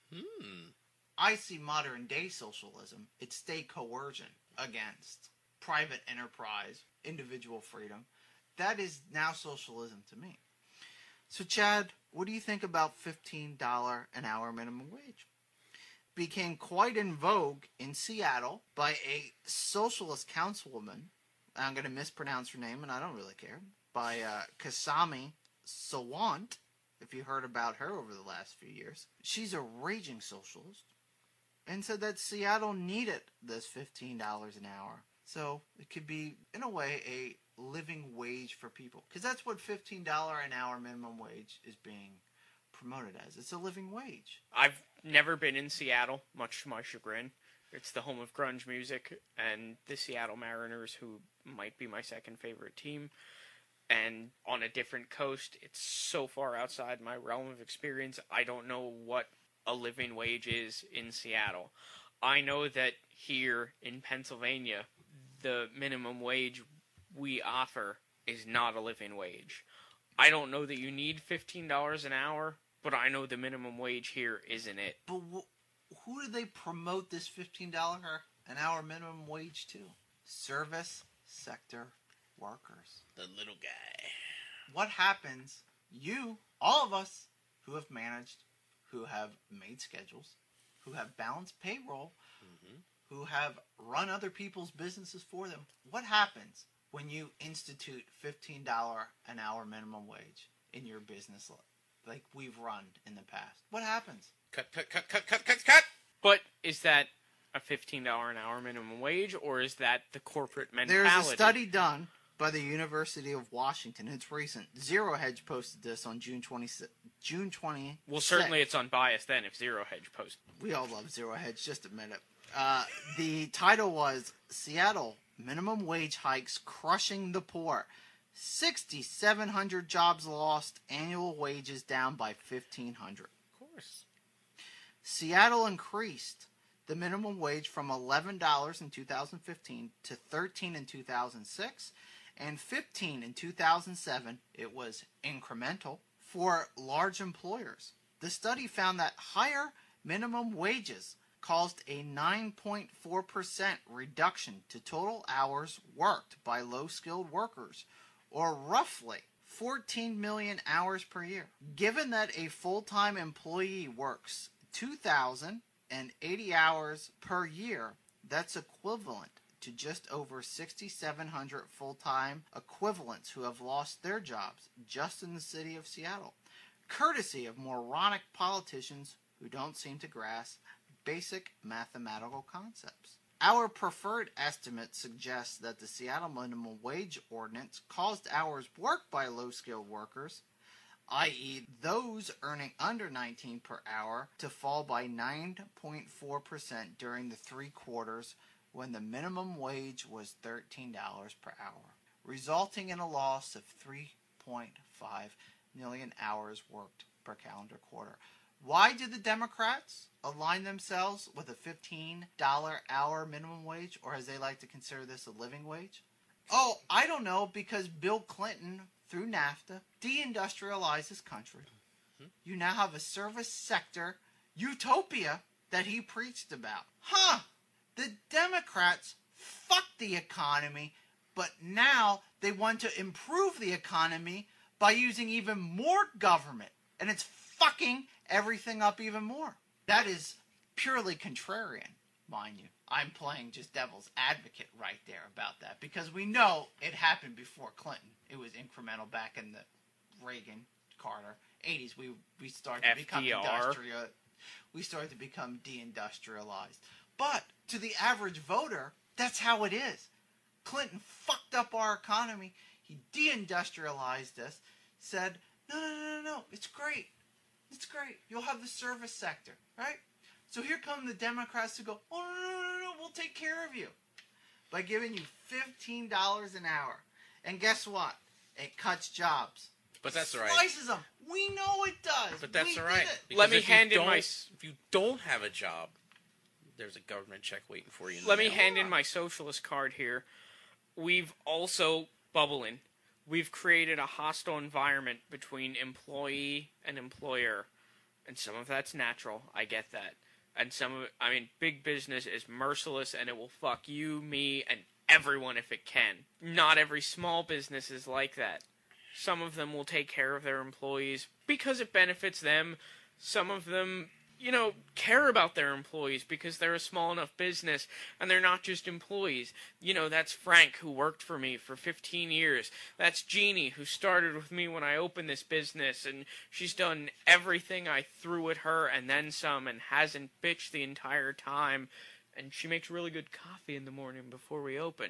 I see modern day socialism. It's state coercion against private enterprise, individual freedom. That is now socialism to me. So, Chad, what do you think about $15 an hour minimum wage? Became quite in vogue in Seattle by a socialist councilwoman. I'm going to mispronounce her name, and I don't really care. By Kasami Sawant, if you heard about her over the last few years. She's a raging socialist and said that Seattle needed this $15 an hour. So it could be, in a way, a living wage for people. Because that's what $15 an hour minimum wage is being promoted as. It's a living wage. I've never been in Seattle, much to my chagrin. It's the home of grunge music and the Seattle Mariners, who might be my second favorite team. And on a different coast, it's so far outside my realm of experience, I don't know what a living wage is in Seattle. I know that here in Pennsylvania, the minimum wage we offer is not a living wage. I don't know that you need $15 an hour, but I know the minimum wage here isn't it. But who do they promote this $15 an hour minimum wage to? Service sector workers. The little guy. What happens, all of us who have managed, who have made schedules, who have balanced payroll, who have run other people's businesses for them, what happens when you institute $15 an hour minimum wage in your business like we've run in the past? What happens? Cut, cut, cut, cut, cut, cut, cut. But is that a $15 an hour minimum wage, or is that the corporate mentality? There's a study done by the University of Washington. It's recent. Zero Hedge posted this on June 20. Well, certainly it's unbiased then if Zero Hedge posted. We all love Zero Hedge, just admit it. The title was Seattle Minimum Wage Hikes Crushing the Poor. 6,700 jobs lost, annual wages down by 1,500. Of course. Seattle increased the minimum wage from $11 in 2015 to $13 in 2006 and $15 in 2007. It was incremental for large employers. The study found that higher minimum wages caused a 9.4% reduction to total hours worked by low-skilled workers, or roughly 14 million hours per year. Given that a full-time employee works 2,080 hours per year, that's equivalent to just over 6,700 full-time equivalents who have lost their jobs just in the city of Seattle, courtesy of moronic politicians who don't seem to grasp basic mathematical concepts. Our preferred estimate suggests that the Seattle minimum wage ordinance caused hours worked by low-skilled workers, i.e. those earning under 19 per hour, to fall by 9.4% during the 3 quarters when the minimum wage was $13 per hour, resulting in a loss of 3.5 million hours worked per calendar quarter. Why did the Democrats align themselves with a $15 hour minimum wage, or as they like to consider this, a living wage? Oh, I don't know, because Bill Clinton, through NAFTA, deindustrialized this country. You now have a service sector utopia that he preached about. The Democrats fucked the economy, but now they want to improve the economy by using even more government. And it's fucking everything up even more. That is purely contrarian, mind you. I'm playing just devil's advocate right there about that, because we know it happened before Clinton. It was incremental back in the Reagan, Carter, 80s. We started to become industrial. We started to become deindustrialized. But to the average voter, that's how it is. Clinton fucked up our economy. He deindustrialized us. Said, no, it's great. It's great. You'll have the service sector, right? So here come the Democrats to go, oh, no, we'll take care of you by giving you $15 an hour. And guess what? It cuts jobs. But that's all right. Slices them. We know it does. But that's all right. Let me hand in my... If you don't have a job, there's a government check waiting for you. Let me hand in my socialist card here. We've also, bubbling, we've created a hostile environment between employee and employer. And some of that's natural. I get that. And some of it, big business is merciless and it will fuck you, me, and everyone if it can. Not every small business is like that. Some of them will take care of their employees because it benefits them. Some of them, care about their employees because they're a small enough business and they're not just employees. That's Frank, who worked for me for 15 years. That's Jeannie, who started with me when I opened this business, and she's done everything I threw at her and then some, and hasn't bitched the entire time. And she makes really good coffee in the morning before we open.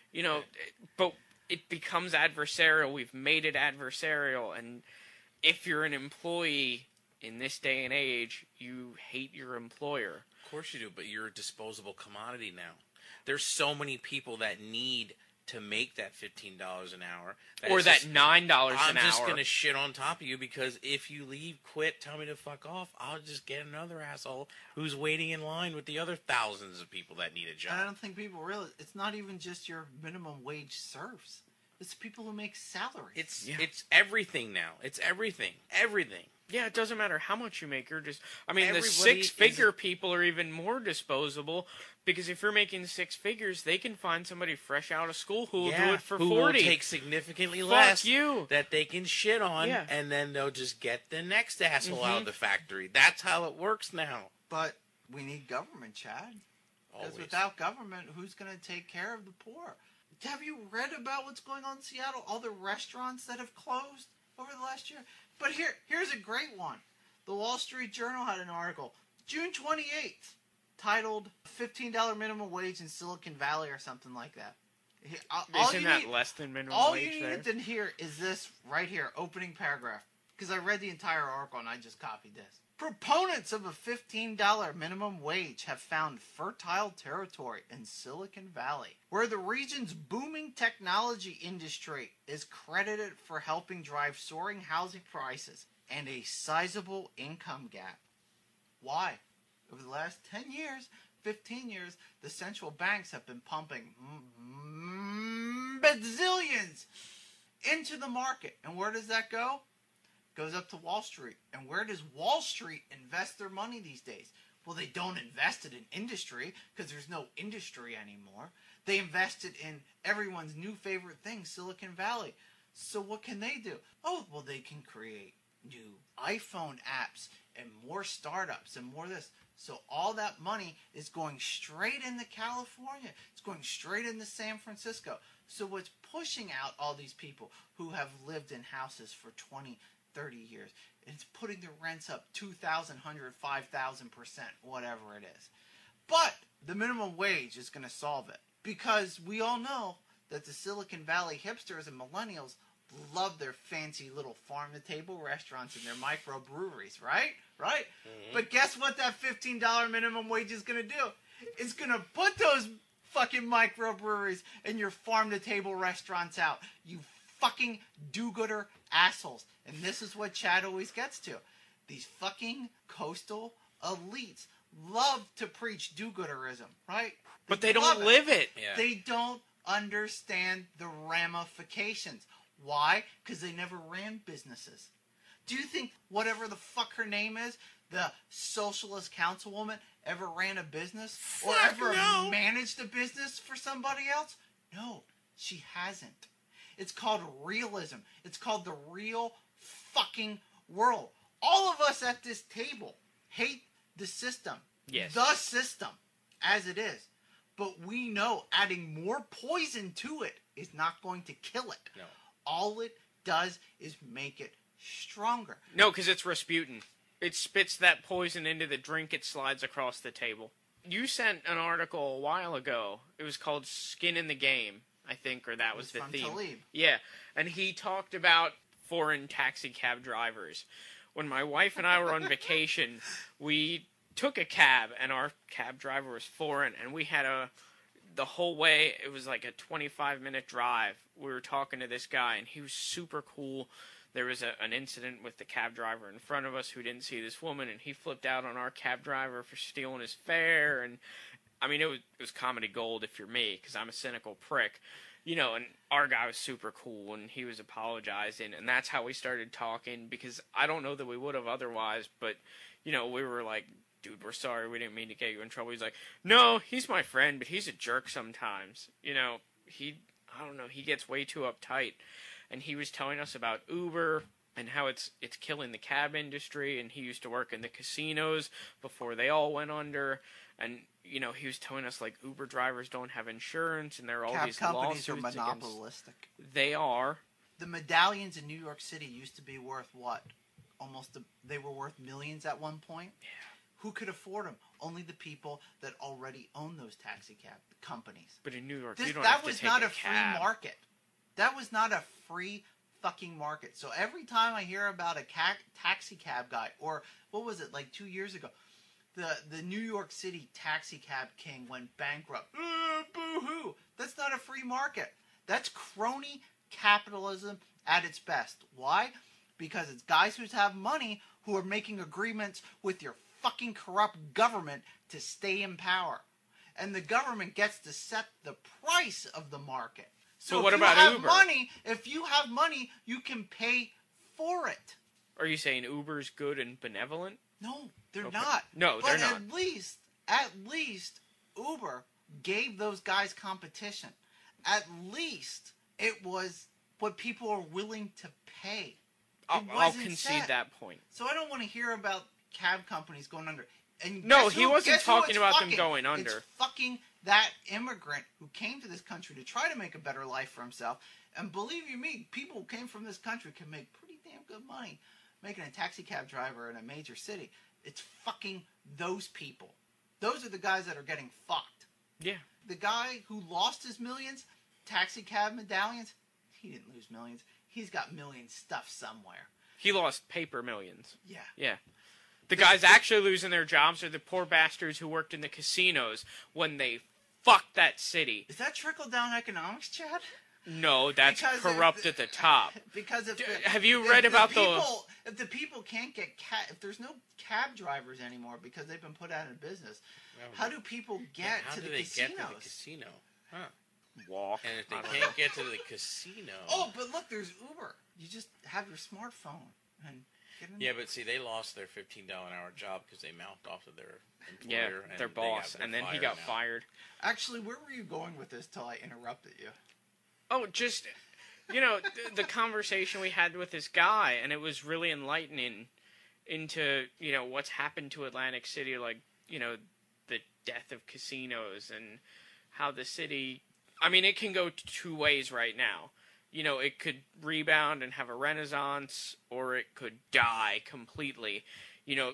But it becomes adversarial. We've made it adversarial. And if you're an employee in this day and age, you hate your employer. Of course you do, but you're a disposable commodity now. There's so many people that need to make that $15 an hour. Or that $9 an hour. I'm just going to shit on top of you, because if you leave, quit, tell me to fuck off, I'll just get another asshole who's waiting in line with the other thousands of people that need a job. And I don't think people realize it's not even just your minimum wage serfs. It's people who make salaries. It's everything now. It's everything. Everything. Yeah, it doesn't matter how much you make. You're just... the six-figure people are even more disposable, because if you're making 6 figures, they can find somebody fresh out of school who will do it for 40. Who will take significantly less you. that they can shit on, and then they'll just get the next asshole out of the factory. That's how it works now. But we need government, Chad. Because without government, who's going to take care of the poor? Have you read about what's going on in Seattle? All the restaurants that have closed over the last year? But here's a great one. The Wall Street Journal had an article, June 28th, titled $15 minimum wage in Silicon Valley or something like that. Isn't that less than minimum wage? All you needed to hear is this right here, opening paragraph. Because I read the entire article and I just copied this. Proponents of a $15 minimum wage have found fertile territory in Silicon Valley, where the region's booming technology industry is credited for helping drive soaring housing prices and a sizable income gap. Why? Over the last 10 years, 15 years, the central banks have been pumping bazillions into the market. And where does that go? Goes up to Wall Street. And where does Wall Street invest their money these days? Well, they don't invest it in industry, because there's no industry anymore. They invest it in everyone's new favorite thing, Silicon Valley. So what can they do? Oh, well, they can create new iPhone apps and more startups and more this. So all that money is going straight into California. It's going straight into San Francisco. So what's pushing out all these people who have lived in houses for 20, 30 years, it's putting the rents up 2,000, 100, 5,000%, whatever it is. But The minimum wage is going to solve it. Because we all know that the Silicon Valley hipsters and millennials love their fancy little farm-to-table restaurants and their microbreweries, right? Right? Mm-hmm. But guess what that $15 minimum wage is going to do? It's going to put those fucking microbreweries and your farm-to-table restaurants out. You fucking do-gooder assholes. And this is what Chad always gets to. These fucking coastal elites love to preach do-gooderism, right? But they don't live it. Yeah. They don't understand the ramifications. Why? Because they never ran businesses. Do you think whatever the fuck her name is, the socialist councilwoman, ever ran a business? Or ever managed a business for somebody else? No, she hasn't. It's called realism. It's called the real fucking world. All of us at this table hate the system. Yes. The system as it is. But we know adding more poison to it is not going to kill it. No. All it does is make it stronger. No, because it's Rasputin. It spits that poison into the drink, it slides across the table. You sent an article a while ago. It was called Skin in the Game, I think, or that was the theme. Talib. Yeah, and he talked about foreign taxi cab drivers. When my wife and I were on vacation, we took a cab, and our cab driver was foreign, and we had the whole way, it was like a 25-minute drive. We were talking to this guy, and he was super cool. There was an incident with the cab driver in front of us who didn't see this woman, and he flipped out on our cab driver for stealing his fare. And I mean, it was comedy gold if you're me, because I'm a cynical prick. You know, and our guy was super cool, and he was apologizing, and that's how we started talking, because I don't know that we would have otherwise, but, you know, we were like, dude, we're sorry, we didn't mean to get you in trouble. He's like, no, he's my friend, but he's a jerk sometimes. You know, I don't know, he gets way too uptight. And he was telling us about Uber and how it's killing the cab industry, and he used to work in the casinos before they all went under. And, you know, he was telling us, like, Uber drivers don't have insurance, and there are all Cab these companies are lawsuits monopolistic. They are. The medallions in New York City used to be worth what? They were worth millions at one point? Yeah. Who could afford them? Only the people that already own those taxi cab companies. But in New York, you don't have to take a cab. That was not a free market. That was not a free fucking market. So every time I hear about a taxi cab guy, or what was it, like 2 years ago, the New York City taxi cab king went bankrupt. Boo-hoo! That's not a free market. That's crony capitalism at its best. Why? Because it's guys who have money who are making agreements with your fucking corrupt government to stay in power. And the government gets to set the price of the market. So what if about you have Uber? If you have money, you can pay for it. Are you saying Uber's good and benevolent? No, they're Okay. not. No, but they're not. At least Uber gave those guys competition. At least it was what people are willing to pay. I'll concede that point. So I don't want to hear about cab companies going under. And No, he wasn't talking about them fucking? going under. It's fucking that immigrant who came to this country to try to make a better life for himself. And believe you me, people who came from this country can make pretty damn good money making a taxi cab driver in a major city. It's fucking those people. Those are the guys that are getting fucked. Yeah. The guy who lost his millions, taxi cab medallions, he didn't lose millions. He's got millions stuffed somewhere. He lost paper millions. Yeah. Yeah. The guys actually losing their jobs are the poor bastards who worked in the casinos when they fucked that city. Is that trickle-down economics, Chad? No, that's Because corrupt at the top. Because Have you read about if the people can't get if there's no cab drivers anymore because they've been put out of business, how do people get to the casinos? Get to the casino? Huh. Walk. And if they can't get to the casino... Oh, but look, there's Uber. You just have your smartphone and get in. Yeah, but see, they lost their $15 an hour job because they mouthed off of their employer. Yeah, their boss, and then he got fired. Actually, where were you going with this till I interrupted you? Oh, just, you know, the conversation we had with this guy, and it was really enlightening into, you know, what's happened to Atlantic City, like, you know, the death of casinos and how the city, I mean, it can go two ways right now. You know, it could rebound and have a renaissance, or it could die completely. You know,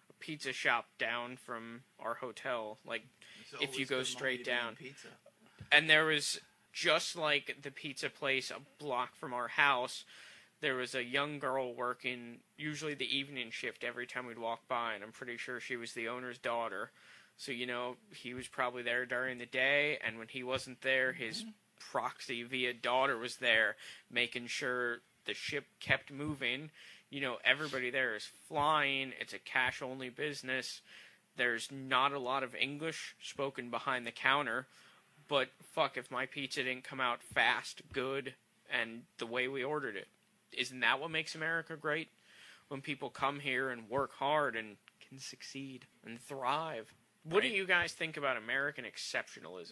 a pizza shop down from our hotel. Like, It's if you always go good money straight to be eating down. pizza. And there was, just like the pizza place a block from our house, there was a young girl working, usually the evening shift every time we'd walk by, and I'm pretty sure she was the owner's daughter. So, he was probably there during the day, and when he wasn't there, his proxy via daughter was there, making sure the ship kept moving. Everybody there is flying. It's a cash-only business. There's not a lot of English spoken behind the counter. But, fuck, if my pizza didn't come out fast, good, and the way we ordered it. Isn't that what makes America great? When people come here and work hard and can succeed and thrive. What do you guys think about American exceptionalism?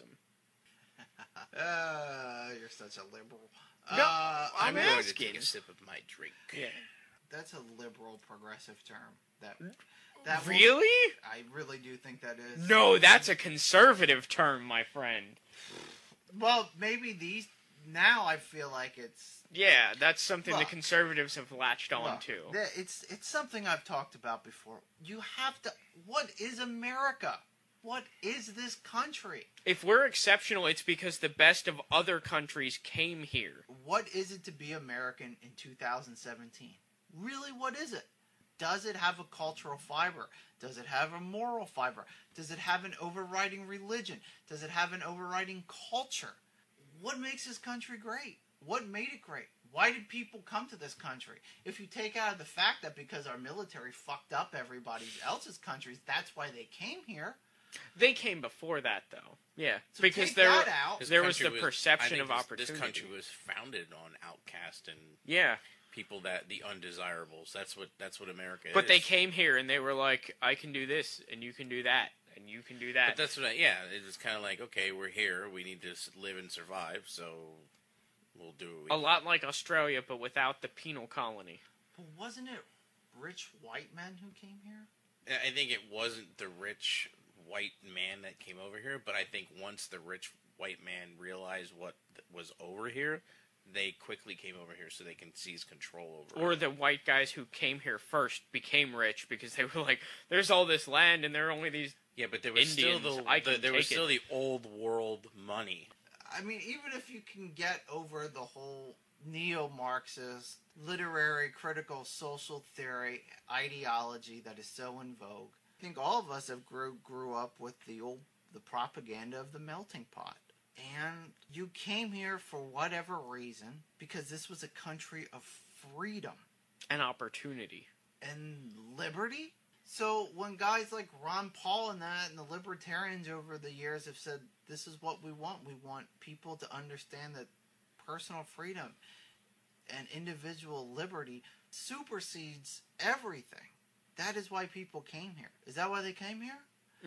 You're such a liberal. No, I'm going asking. to take a sip of my drink. Yeah. That's a liberal progressive term. That Really? I really do think that is. No, that's a conservative term, my friend. Well, maybe now I feel like it's. Yeah, that's something the Look. conservatives have latched on Look, to. It's something I've talked about before. You have to. What is America? What is this country? If we're exceptional, it's because the best of other countries came here. What is it to be American in 2017? Really, what is it? Does it have a cultural fiber? Does it have a moral fiber? Does it have an overriding religion? Does it have an overriding culture? What makes this country great? What made it great? Why did people come to this country? If you take out the fact that because our military fucked up everybody else's countries, that's why they came here. They came before that, though. Yeah, So because take there that out. This there was country the perception I of think opportunity. This country was founded on outcast and Yeah, people the undesirables. That's what America is. but they came here and they were like, I can do this, and you can do that, and you can do that. But that's what it's kind of like, okay, we're here. We need to live and survive, so we'll do what we A lot like Australia, but without the penal colony. But wasn't it rich white men who came here? I think it wasn't the rich white man that came over here, but I think once the rich white man realized what was over here, they quickly came over here so they can seize control over Or it. the white guys who came here first became rich because they were like, there's all this land and there are only these... Yeah, but there was Indians, I can there was take still it. the old world money. I mean, even if you can get over the whole neo-Marxist, literary, critical, social theory ideology that is so in vogue, I think all of us have grew up with the propaganda of the melting pot. And you came here for whatever reason, because this was a country of freedom. An opportunity. And liberty? So when guys like Ron Paul and the libertarians over the years have said, this is what we want people to understand that personal freedom and individual liberty supersedes everything. That is why people came here. Is that why they came here?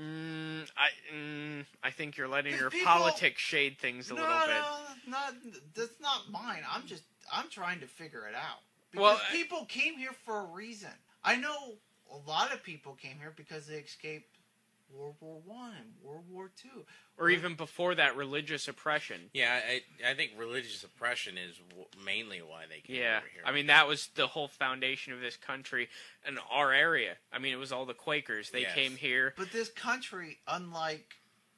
I think you're letting your People- politics shade things a little bit. No, that's not mine. I'm trying to figure it out. Because Well, people came here for a reason. I know a lot of people came here because they escaped World War I and World War II. Or even before that, religious oppression. Yeah, I think religious oppression is mainly why they came Yeah, over here. I mean, that was the whole foundation of this country and our area. I mean, it was all the Quakers. They Yes. came here. But this country, unlike,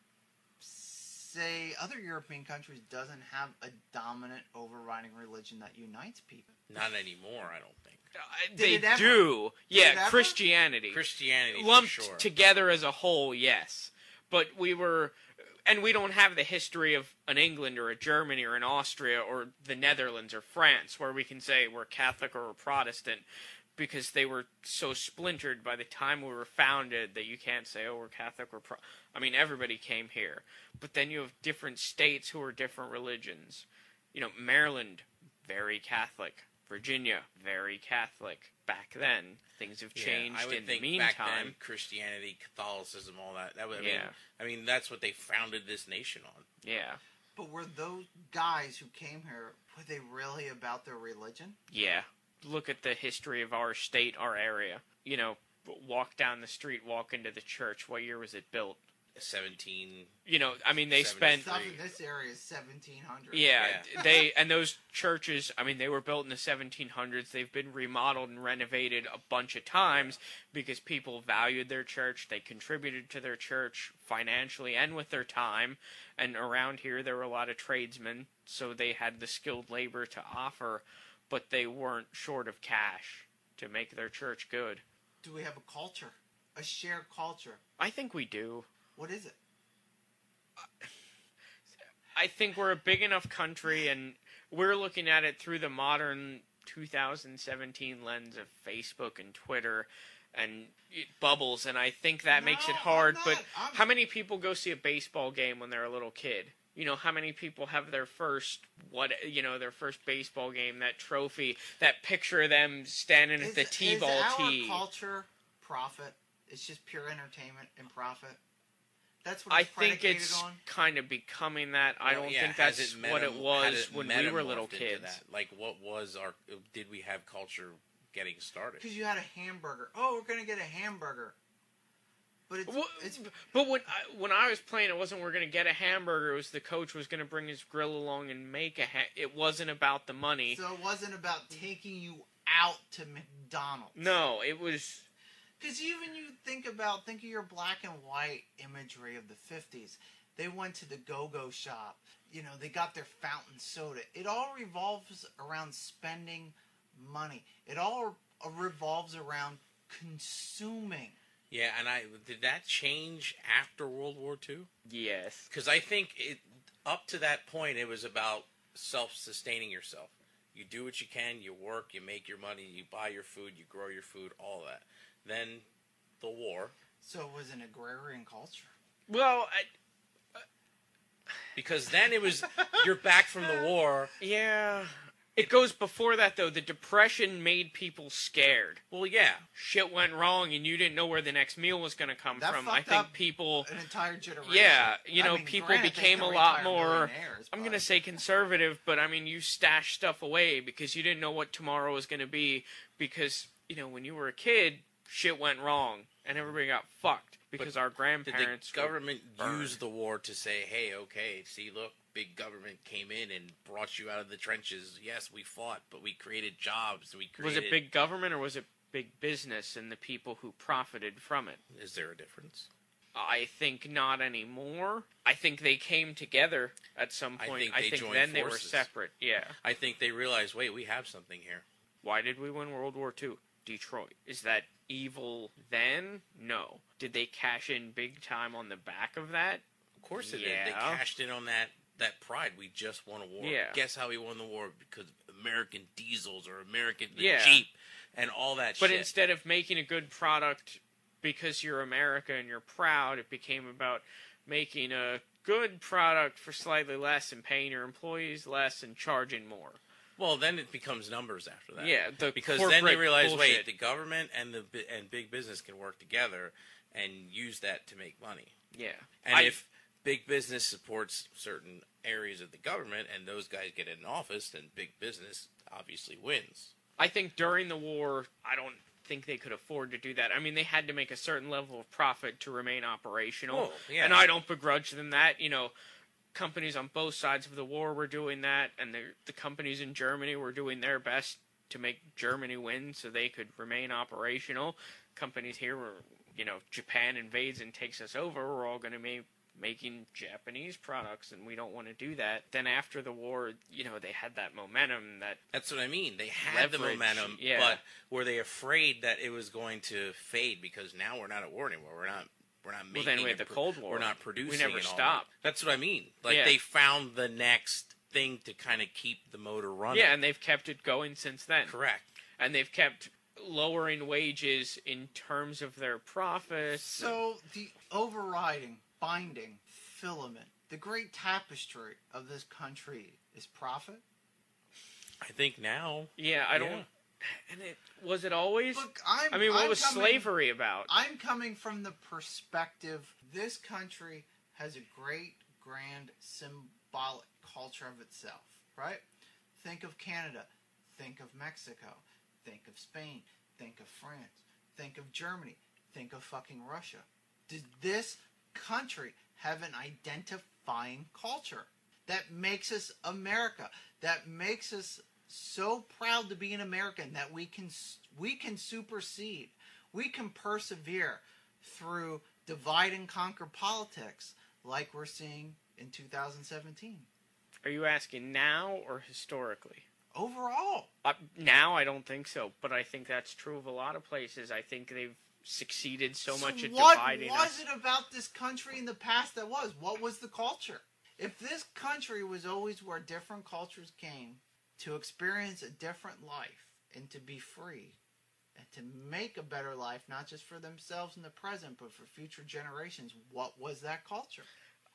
say, other European countries, doesn't have a dominant overriding religion that unites people. Not anymore, I don't think. They it ever? do. Did it Yeah, ever? Christianity. Christianity, Lumped for sure. together as a whole, yes. But we were... And we don't have the history of an England or a Germany or an Austria or the Netherlands or France where we can say we're Catholic or we're Protestant because they were so splintered by the time we were founded that you can't say, oh, we're Catholic or I mean, everybody came here. But then you have different states who are different religions. You know, Maryland, very Catholic. Virginia, very Catholic. Back then, things have changed I would in the think meantime. back then, Christianity, Catholicism, all that. Yeah. I mean, that's what they founded this nation on. Yeah. But were those guys who came here, were they really about their religion? Yeah. Look at the history of our state, our area. You know, walk down the street, walk into the church. What year was it built? 17. You know, I mean, they spent. Stuff in this area is 1700. Yeah, and those churches, I mean, they were built in the 1700s. They've been remodeled and renovated a bunch of times because people valued their church. They contributed to their church financially and with their time. And around here, there were a lot of tradesmen, so they had the skilled labor to offer, but they weren't short of cash to make their church good. Do we have a culture? A shared culture? I think we do. What is it? I think we're a big enough country, and we're looking at it through the modern 2017 lens of Facebook and Twitter and bubbles, and I think that makes it hard. But how many people go see a baseball game when they're a little kid? You know, how many people have their first baseball game, that trophy, that picture of them standing at the T-ball tee? Is our culture profit? It's just pure entertainment and profit? That's what I it's think it's on? kind of becoming that. I don't think that's what it was when we were little kids. Like, what was our... Did we have culture getting started? Because you had a hamburger. Oh, we're going to get a hamburger. But But when I was playing, it wasn't we're going to get a hamburger. It was the coach was going to bring his grill along and make it wasn't about the money. So it wasn't about taking you out to McDonald's. No, it was... Because even you think of your black and white imagery of the 50s. They went to the go-go shop. You know, they got their fountain soda. It all revolves around spending money. It all revolves around consuming. Yeah, and did that change after World War II? Yes. Because I think up to that point, it was about self-sustaining yourself. You do what you can, you work, you make your money, you buy your food, you grow your food, all that. Then the war. So it was an agrarian culture. Well, because then it was, you're back from the war. Yeah. It goes before that, though. The Depression made people scared. Well, yeah. Shit went wrong, and you didn't know where the next meal was going to come from. I think people... An entire generation. Yeah, people became a lot more... I'm going to say say conservative, but, I mean, you stashed stuff away because you didn't know what tomorrow was going to be. Because, when you were a kid, shit went wrong, and everybody got fucked. Because our grandparents... Did the government use the war to say, hey, okay, see, look, big government came in and brought you out of the trenches. Yes, we fought, but we created jobs. Was it big government or was it big business and the people who profited from it? Is there a difference? I think not anymore. I think they came together at some point. I think then forces. They were separate. Yeah. I think they realized, wait, we have something here. Why did we win World War II? Detroit. Is that evil then? No. Did they cash in big time on the back of that? Of course they did. They cashed in on that pride. We just won a war. Yeah. Guess how we won the war? Because American diesels or American Jeep and all that shit. But instead of making a good product because you're America and you're proud, it became about making a good product for slightly less and paying your employees less and charging more. Well, then it becomes numbers after that. Yeah, because then you realize, wait, the government and big business can work together and use that to make money. Yeah, and if big business supports certain areas of the government and those guys get in office, then big business obviously wins. I think during the war, I don't think they could afford to do that. I mean, they had to make a certain level of profit to remain operational, and I don't begrudge them that. Companies on both sides of the war were doing that, and the companies in Germany were doing their best to make Germany win so they could remain operational. Companies here were, Japan invades and takes us over, we're all going to be making Japanese products, and we don't want to do that. Then after the war, they had that momentum. That's what I mean. They had the momentum, but were they afraid that it was going to fade? Because now we're not at war anymore. We're not making. Well, then we had the Cold War. We're not producing. We never stopped. That's what I mean. They found the next thing to kind of keep the motor running. Yeah, and they've kept it going since then. Correct. And they've kept lowering wages in terms of their profits. So the overriding, binding filament, the great tapestry of this country is profit? I think now. Yeah, I don't... And was it always? Look, what was slavery about? I'm coming from the perspective, this country has a great, grand, symbolic culture of itself, right? Think of Canada. Think of Mexico. Think of Spain. Think of France. Think of Germany. Think of fucking Russia. Did this country have an identifying culture that makes us America, that makes us so proud to be an American that we can supersede, we can persevere through divide and conquer politics like we're seeing in 2017. Are you asking now or historically? Overall, Now, I don't think so, but I think that's true of a lot of places. I think they've succeeded so much at dividing what was us. it about this country in the past that was? What was the culture? If this country was always where different cultures came to experience a different life and to be free and to make a better life, not just for themselves in the present, but for future generations, what was that culture?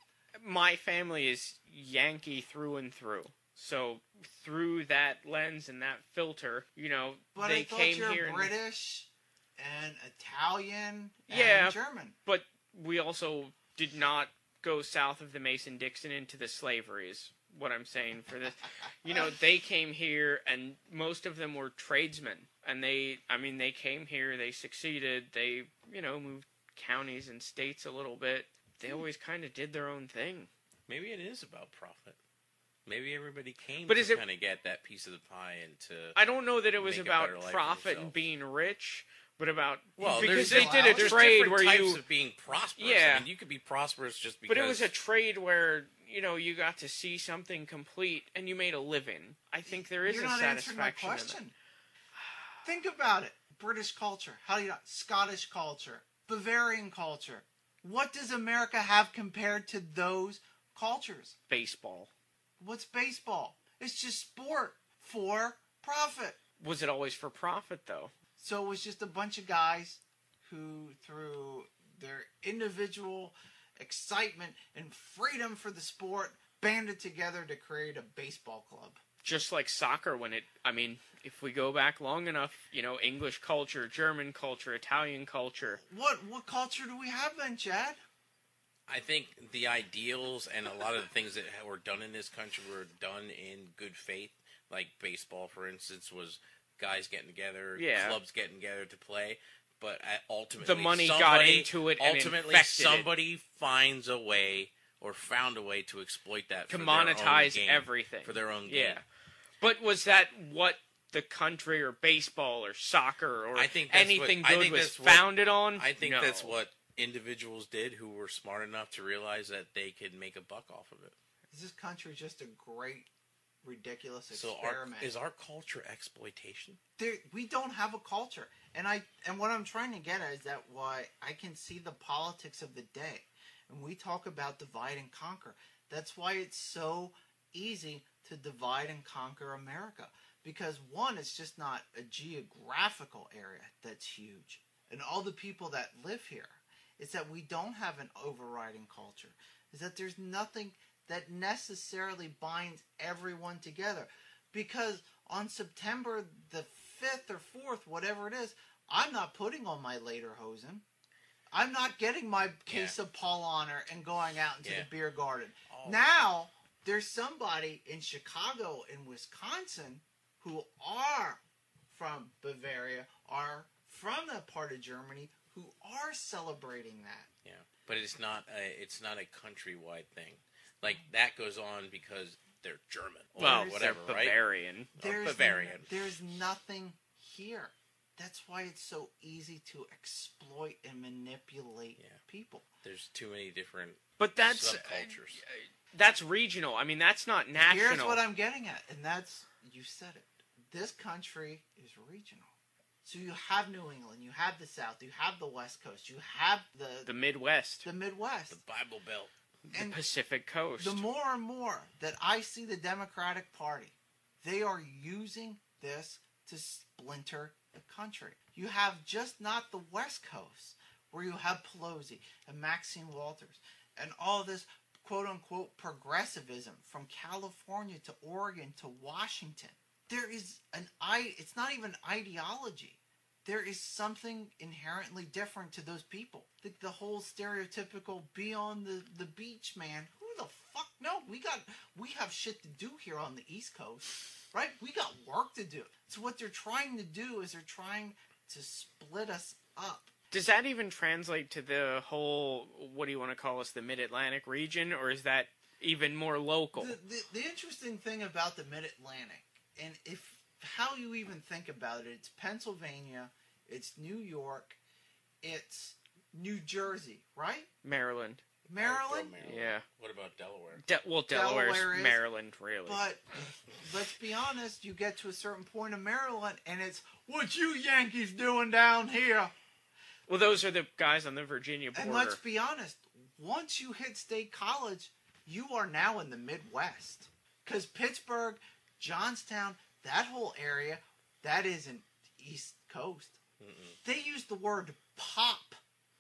My family is Yankee through and through. So through that lens and that filter, But they I thought came you're here. British and Italian and Yeah. German. But we also did not go south of the Mason-Dixon into the slavery is what I'm saying for this. They came here and most of them were tradesmen. And they came here, they succeeded, they, moved counties and states a little bit. They always kind of did their own thing. Maybe it is about profit. Maybe everybody came But to kind of get that piece of the pie and to. I don't know that it was make a about better life for profit and themselves. being rich, but about Well, because there's they did a there's trade different where types you. of being prosperous. Yeah. I mean, you could be prosperous just because. But it was a trade where you got to see something complete and you made a living. I think there is You're a not answering my satisfaction in that. question. Think about it. British culture. How do you Scottish culture? Bavarian culture. What does America have compared to those cultures? Baseball. What's baseball? It's just sport for profit. Was it always for profit though? So it was just a bunch of guys who, through their individual excitement and freedom for the sport, banded together to create a baseball club. Just like soccer if we go back long enough, English culture, German culture, Italian culture. What culture do we have then, Chad? I think the ideals and a lot of the things that were done in this country were done in good faith. Like baseball, for instance, was guys getting together, clubs getting together to play. But ultimately, the money got into it, and ultimately infected somebody finds a way or found a way to exploit that to for monetize their own gain, everything for their own gain. Yeah, but was that what the country or baseball or soccer or anything good was founded on? I think No. that's what individuals did who were smart enough to realize that they could make a buck off of it. Is this country just a great, ridiculous So experiment? is our culture exploitation? We don't have a culture, and what I'm trying to get at is that why I can see the politics of the day, and we talk about divide and conquer. That's why it's so easy to divide and conquer America, because one, it's just not a geographical area that's huge, and all the people that live here. Is that we don't have an overriding culture. Is that there's nothing that necessarily binds everyone together. Because on September the 5th or 4th, whatever it is, I'm not putting on my lederhosen. I'm not getting my case of Paulaner and going out into the beer garden. Oh. Now, there's somebody in Chicago and Wisconsin who are from Bavaria, are from that part of Germany, who are celebrating that. Yeah, but it's not a countrywide thing. Like that goes on because they're German or whatever, they're Bavarian. Right? Or Bavarian. There's nothing here. That's why it's so easy to exploit and manipulate people. There's too many different subcultures. That's regional. That's not national. Here's what I'm getting at, and that's, you said it. This country is regional. So you have New England, you have the South, you have the West Coast, you have the Midwest. The Midwest. The Bible Belt. And the Pacific Coast. The more and more that I see the Democratic Party, they are using this to splinter the country. You have just not the West Coast, where you have Pelosi and Maxine Walters, and all this quote-unquote progressivism from California to Oregon to Washington. There is it's not even ideology. There is something inherently different to those people. The whole stereotypical be on the beach man. Who the fuck? No, we have shit to do here on the East Coast, right? We got work to do. So what they're trying to do is they're trying to split us up. Does that even translate to the whole, what do you want to call us, the Mid-Atlantic region, or is that even more local? The interesting thing about the Mid-Atlantic, and if how you even think about it, it's Pennsylvania, it's New York, it's New Jersey, right? Maryland. Maryland? Yeah. What about Delaware? Delaware's Delaware is, Maryland, really. But let's be honest, you get to a certain point in Maryland, and it's, what you Yankees doing down here? Well, those are the guys on the Virginia border. And let's be honest, once you hit State College, you are now in the Midwest. Because Pittsburgh, Johnstown, that whole area, that isn't East Coast. Mm-mm. They use the word pop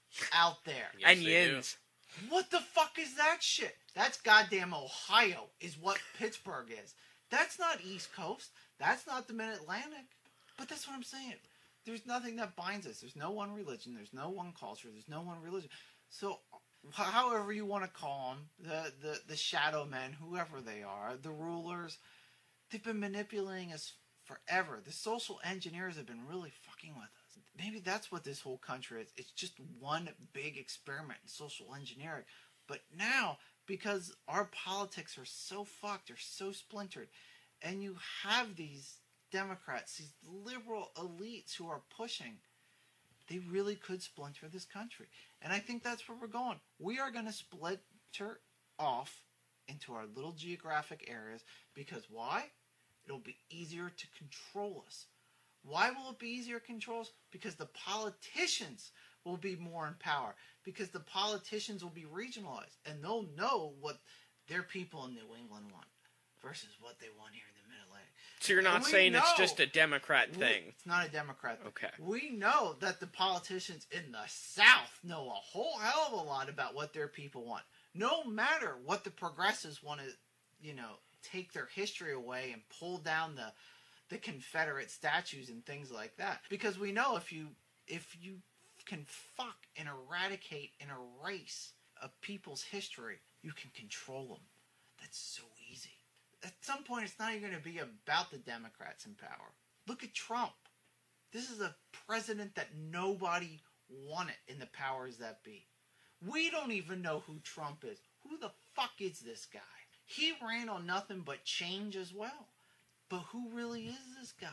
out there. Yes, and yins. What the fuck is that shit? That's goddamn Ohio is what Pittsburgh is. That's not East Coast. That's not the Mid-Atlantic. But that's what I'm saying. There's nothing that binds us. There's no one religion. There's no one culture. There's no one religion. So, however you want to call them, the shadow men, whoever they are, the rulers, they've been manipulating us forever. The social engineers have been really fucking with us. Maybe that's what this whole country is. It's just one big experiment in social engineering. But now, because our politics are so fucked, they're so splintered, and you have these Democrats, these liberal elites who are pushing, they really could splinter this country. And I think that's where we're going. We are going to splinter off into our little geographic areas because why? It'll be easier to control us. Why will it be easier to control us? Because the politicians will be more in power. Because the politicians will be regionalized. And they'll know what their people in New England want versus what they want here in the Mid-Atlantic. So you're not saying it's just a Democrat thing? It's not a Democrat thing. Okay. We know that the politicians in the South know a whole hell of a lot about what their people want. No matter what the progressives want to, take their history away and pull down the Confederate statues and things like that. Because we know if you can fuck and eradicate and erase a people's history, you can control them. That's so easy. At some point, it's not even going to be about the Democrats in power. Look at Trump. This is a president that nobody wanted in the powers that be. We don't even know who Trump is. Who the fuck is this guy? He ran on nothing but change as well. But who really is this guy?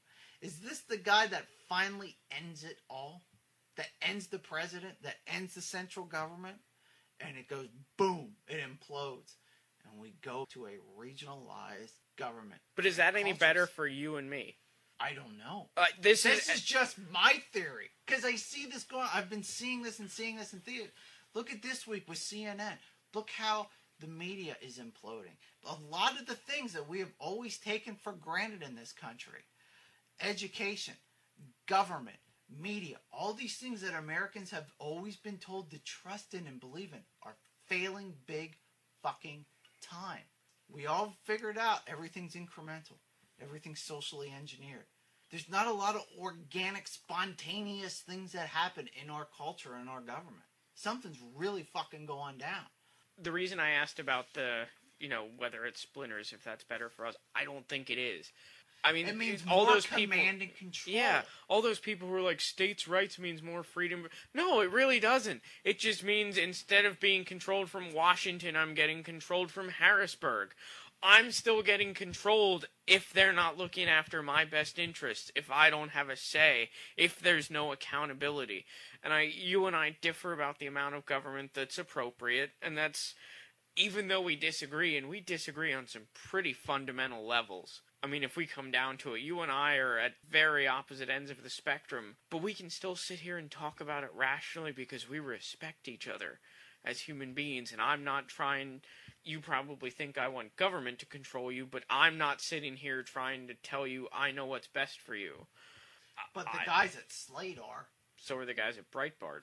Is this the guy that finally ends it all? That ends the president? That ends the central government? And it goes boom, it implodes. And we go to a regionalized government. But is that any better for you and me? I don't know. This is just my theory. Because I see this going on. I've been seeing this in theater. Look at this week with CNN. Look how the media is imploding. A lot of the things that we have always taken for granted in this country, education, government, media, all these things that Americans have always been told to trust in and believe in are failing big fucking time. We all figured out everything's incremental. Everything's socially engineered. There's not a lot of organic, spontaneous things that happen in our culture and our government. Something's really fucking going down. The reason I asked about the, whether it's splinters, if that's better for us, I don't think it is. I mean, it means all more those people, command and control. Yeah, all those people who are like, states' rights means more freedom. No, it really doesn't. It just means instead of being controlled from Washington, I'm getting controlled from Harrisburg. I'm still getting controlled if they're not looking after my best interests, if I don't have a say, if there's no accountability. And you and I differ about the amount of government that's appropriate, and that's, even though we disagree, and we disagree on some pretty fundamental levels. I mean, if we come down to it, you and I are at very opposite ends of the spectrum, but we can still sit here and talk about it rationally because we respect each other as human beings, and I'm not trying... You probably think I want government to control you, but I'm not sitting here trying to tell you I know what's best for you. But the guys at Slate are. So are the guys at Breitbart.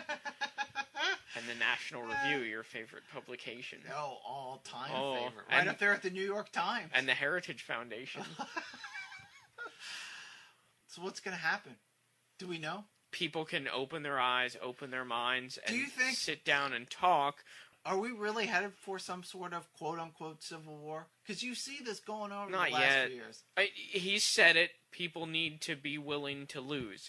And the National Review, your favorite publication. No, all-time favorite. Right up there at the New York Times. And the Heritage Foundation. So what's going to happen? Do we know? People can open their eyes, open their minds, and sit down and talk. Are we really headed for some sort of quote-unquote civil war? Because you see this going on over Not the last yet. few years. He said it. People need to be willing to lose.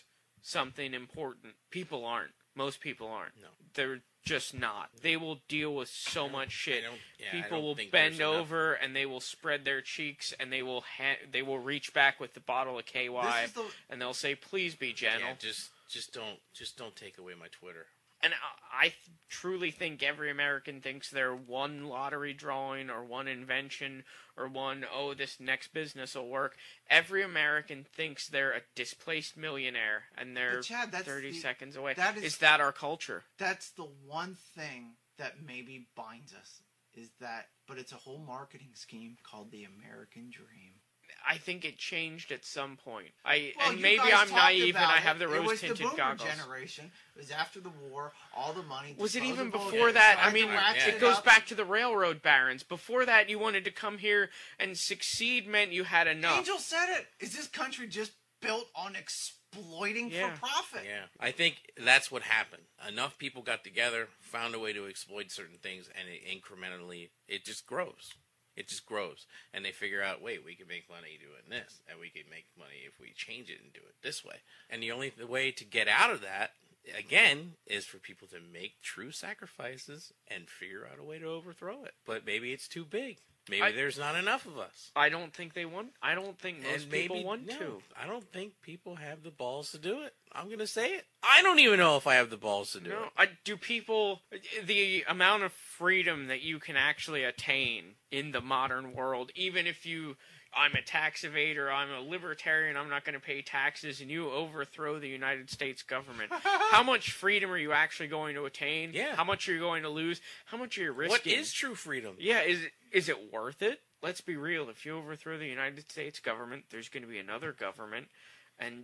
something important. People aren't. Most people aren't. No. They're just not. They will deal with so much shit. I People don't will think bend there's enough. over and they will spread their cheeks and they will reach back with the bottle of KY This is the and they'll say, "Please be gentle." Yeah, just don't take away my Twitter. And I truly think every American thinks they're one lottery drawing or one invention or this next business will work. Every American thinks they're a displaced millionaire and they're But Chad, that's 30 the- seconds away. that is- Is that our culture? that's the one thing that maybe binds us but it's a whole marketing scheme called the American dream. I think it changed at some point. Well, And you maybe guys I'm talked naive and about I it. have the It was rose-tinted the boomer goggles. generation. It was after the war, all the money. Was it even disposable, before that? tried I mean, to ratchet it goes up. back to the railroad barons. Before that, you wanted to come here and succeed meant you had enough. Angel said it. Is this country just built on exploiting Yeah. for profit? Yeah, I think that's what happened. Enough people got together, found a way to exploit certain things, and it just grows. It just grows, and they figure out, wait, we can make money doing this, and we can make money if we change it and do it this way. And the way to get out of that, again, is for people to make true sacrifices and figure out a way to overthrow it. But maybe it's too big. Maybe there's not enough of us. I don't think they want. I don't think most And people maybe, want no, to. I don't think people have the balls to do it. I'm going to say it. I don't even know if I have the balls to do No, it. do people the amount of freedom that you can actually attain in the modern world, even if I'm a tax evader, I'm a libertarian, I'm not going to pay taxes, and you overthrow the United States government. How much freedom are you actually going to attain? Yeah. How much are you going to lose? How much are you risking? What is true freedom? Yeah, is it worth it? Let's be real. If you overthrow the United States government, there's going to be another government, and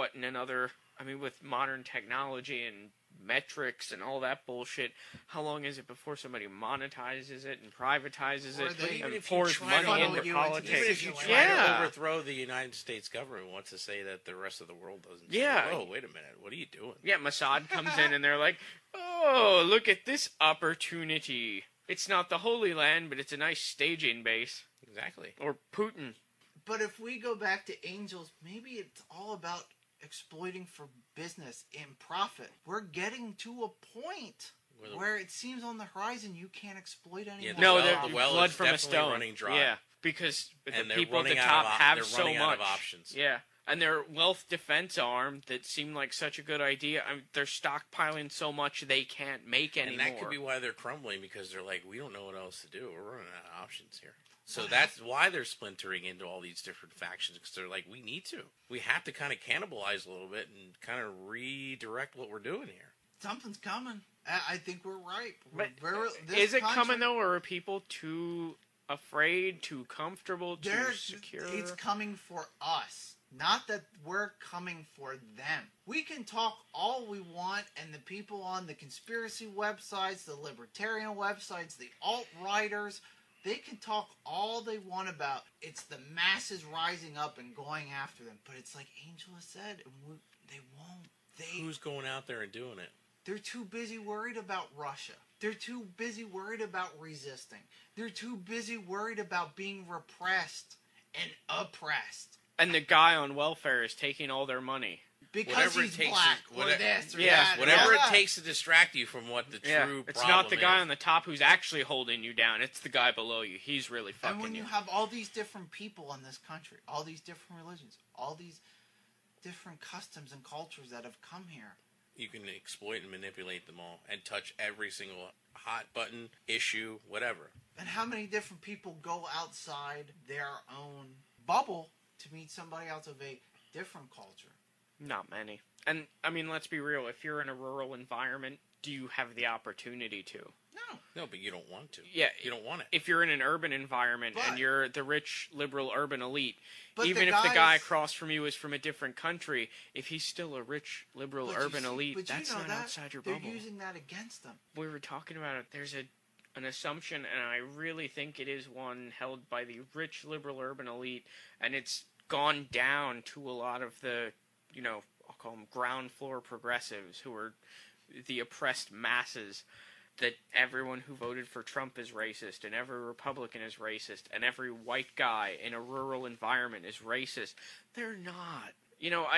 with modern technology and metrics and all that bullshit, how long is it before somebody monetizes it and privatizes Or it they- Even and if you pours try to money funnel into you into politics? Even if you try Yeah. to overthrow the United States government, what's to say that the rest of the world doesn't say, Yeah. whoa, wait a minute, what are you doing? Yeah, Mossad comes in and they're like, "Oh, look at this opportunity. It's not the Holy Land, but it's a nice staging base." Exactly. Or Putin. But if we go back to Angels, maybe it's all about exploiting for business and profit. We're getting to a point where it seems on the horizon you can't exploit anymore. The No, well- they're the well blood is from a definitely stone. running dry. Yeah, because the And they're people at the running out top of op- have they're so running much out of options. Yeah, and their wealth defense arm that seemed like such a good idea. They're stockpiling so much they can't make And anymore. that could be why they're crumbling, because they're like, we don't know what else to do. We're running out of options here. So that's why they're splintering into all these different factions, because they're like, we need to. We have to kind of cannibalize a little bit and kind of redirect what we're doing here. Something's coming. I think we're right. But This is it country- coming though, or are people too afraid, too comfortable, too secure? It's coming for us. Not that we're coming for them. We can talk all we want, and the people on the conspiracy websites, the libertarian websites, the alt-righters, they can talk all they want about it's the masses rising up and going after them. But it's like Angela said, they won't. Who's going out there and doing it? They're too busy worried about Russia. They're too busy worried about resisting. They're too busy worried about being repressed and oppressed. And the guy on welfare is taking all their money. Because Whatever it he's takes black, to- or whatever- this, or Yeah, that, or Whatever it that. takes to distract you from what the true It's problem not the guy is. on the top who's actually holding you down. It's the guy below you. He's really And fucking when you you. have all these different people in this country, all these different religions, all these different customs and cultures that have come here, You can exploit and manipulate them all and touch every single hot button, issue, whatever. and how many different people go outside their own bubble to meet somebody else of a different culture? Not many. And, I mean, let's be real. If you're in a rural environment, do you have the opportunity to? No. No, but you don't want to. Yeah. You don't want it. If you're in an urban environment and But- you're the rich, liberal, urban elite, But even the if the guy guys- across from you is from a different country, if he's still a rich, liberal, But you urban see- elite, but you that's know not that outside your they're bubble. using that against them. We were talking about it. There's an assumption, and I really think it is one held by the rich, liberal, urban elite, and it's gone down to a lot of the, I'll call them ground floor progressives, who are the oppressed masses, that everyone who voted for Trump is racist, and every Republican is racist, and every white guy in a rural environment is racist. They're not.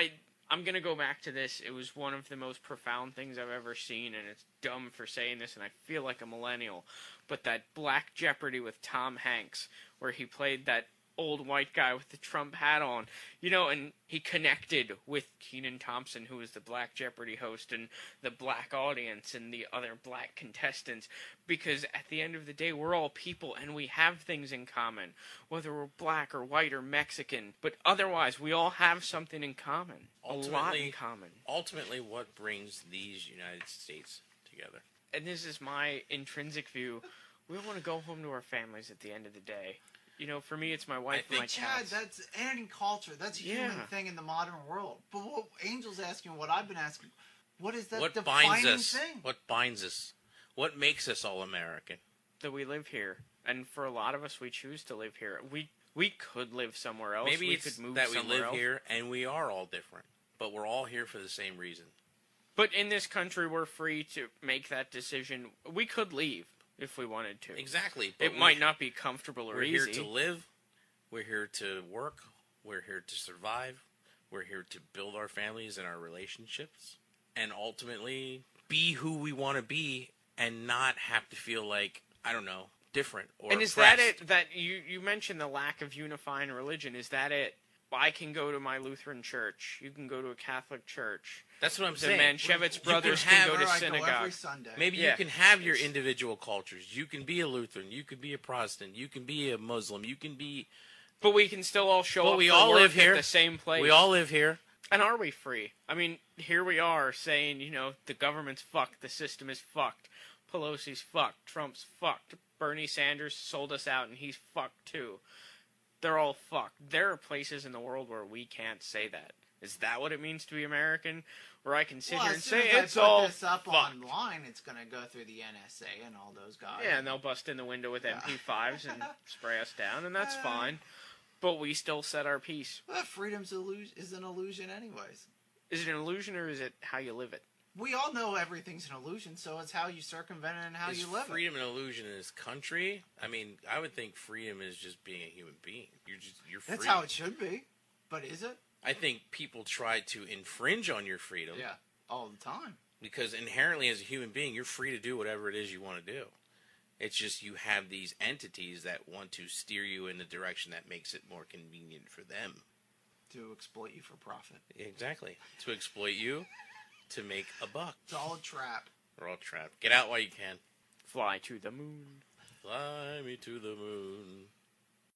I'm going to go back to this. It was one of the most profound things I've ever seen, and it's dumb for saying this, and I feel like a millennial. But that Black Jeopardy with Tom Hanks, where he played that old white guy with the Trump hat on, and he connected with Kenan Thompson, who was the Black Jeopardy host, and the black audience, and the other black contestants, because at the end of the day, we're all people, and we have things in common, whether we're black or white or Mexican, but otherwise, we all have something in common, a lot in common. Ultimately, what brings these United States together? And this is my intrinsic view. We want to go home to our families at the end of the day. For me, it's my wife and my Chad, cats. that's any culture. That's a human thing in the modern world. But what Angel's asking, what I've been asking, what is that defining thing? What binds us? What makes us all American? That we live here. And for a lot of us, we choose to live here. We could live somewhere else. Maybe it's could move that we live here and we are all different. But we're all here for the same reason. But in this country, we're free to make that decision. We could leave if we wanted to. Exactly. It might not be comfortable or easy. We're here to live. We're here to work. We're here to survive. We're here to build our families and our relationships. And ultimately, be who we want to be and not have to feel like, I don't know, different or And is oppressed. that it? That you mentioned the lack of unifying religion. Is that it? I can go to my Lutheran church. You can go to a Catholic church. That's what I'm The saying. Manchevitz brothers can go to synagogue. Every Sunday. Maybe you can have your individual cultures. You can be a Lutheran. You can be a Protestant. You can be a Muslim. You can be... But we can still all show But up we for all work live here. at the same place. We all live here. And are we free? I mean, here we are saying, the government's fucked. The system is fucked. Pelosi's fucked. Trump's fucked. Bernie Sanders sold us out and he's fucked too. They're all fucked. There are places in the world where we can't say that. Is that what it means to be American? Where I can sit here and say it's all this up fucked. online, it's going to go through the NSA and all those guys. Yeah, and they'll bust in the window with MP5s and spray us down, and that's fine. But we still set our peace. Well, freedom's is an illusion anyways. Is it an illusion or is it how you live it? We all know everything's an illusion, so it's how you circumvent it and how you live freedom an illusion in this country? I mean, I would think freedom is just being a human being. You're free. That's how it should be. But is it? I think people try to infringe on your freedom. Yeah, all the time. Because inherently as a human being, you're free to do whatever it is you want to do. It's just you have these entities that want to steer you in the direction that makes it more convenient for them. To exploit you for profit. Exactly. To exploit you, to make a buck. It's all a trap. We're all trapped. Get out while you can. Fly to the moon. Fly me to the moon.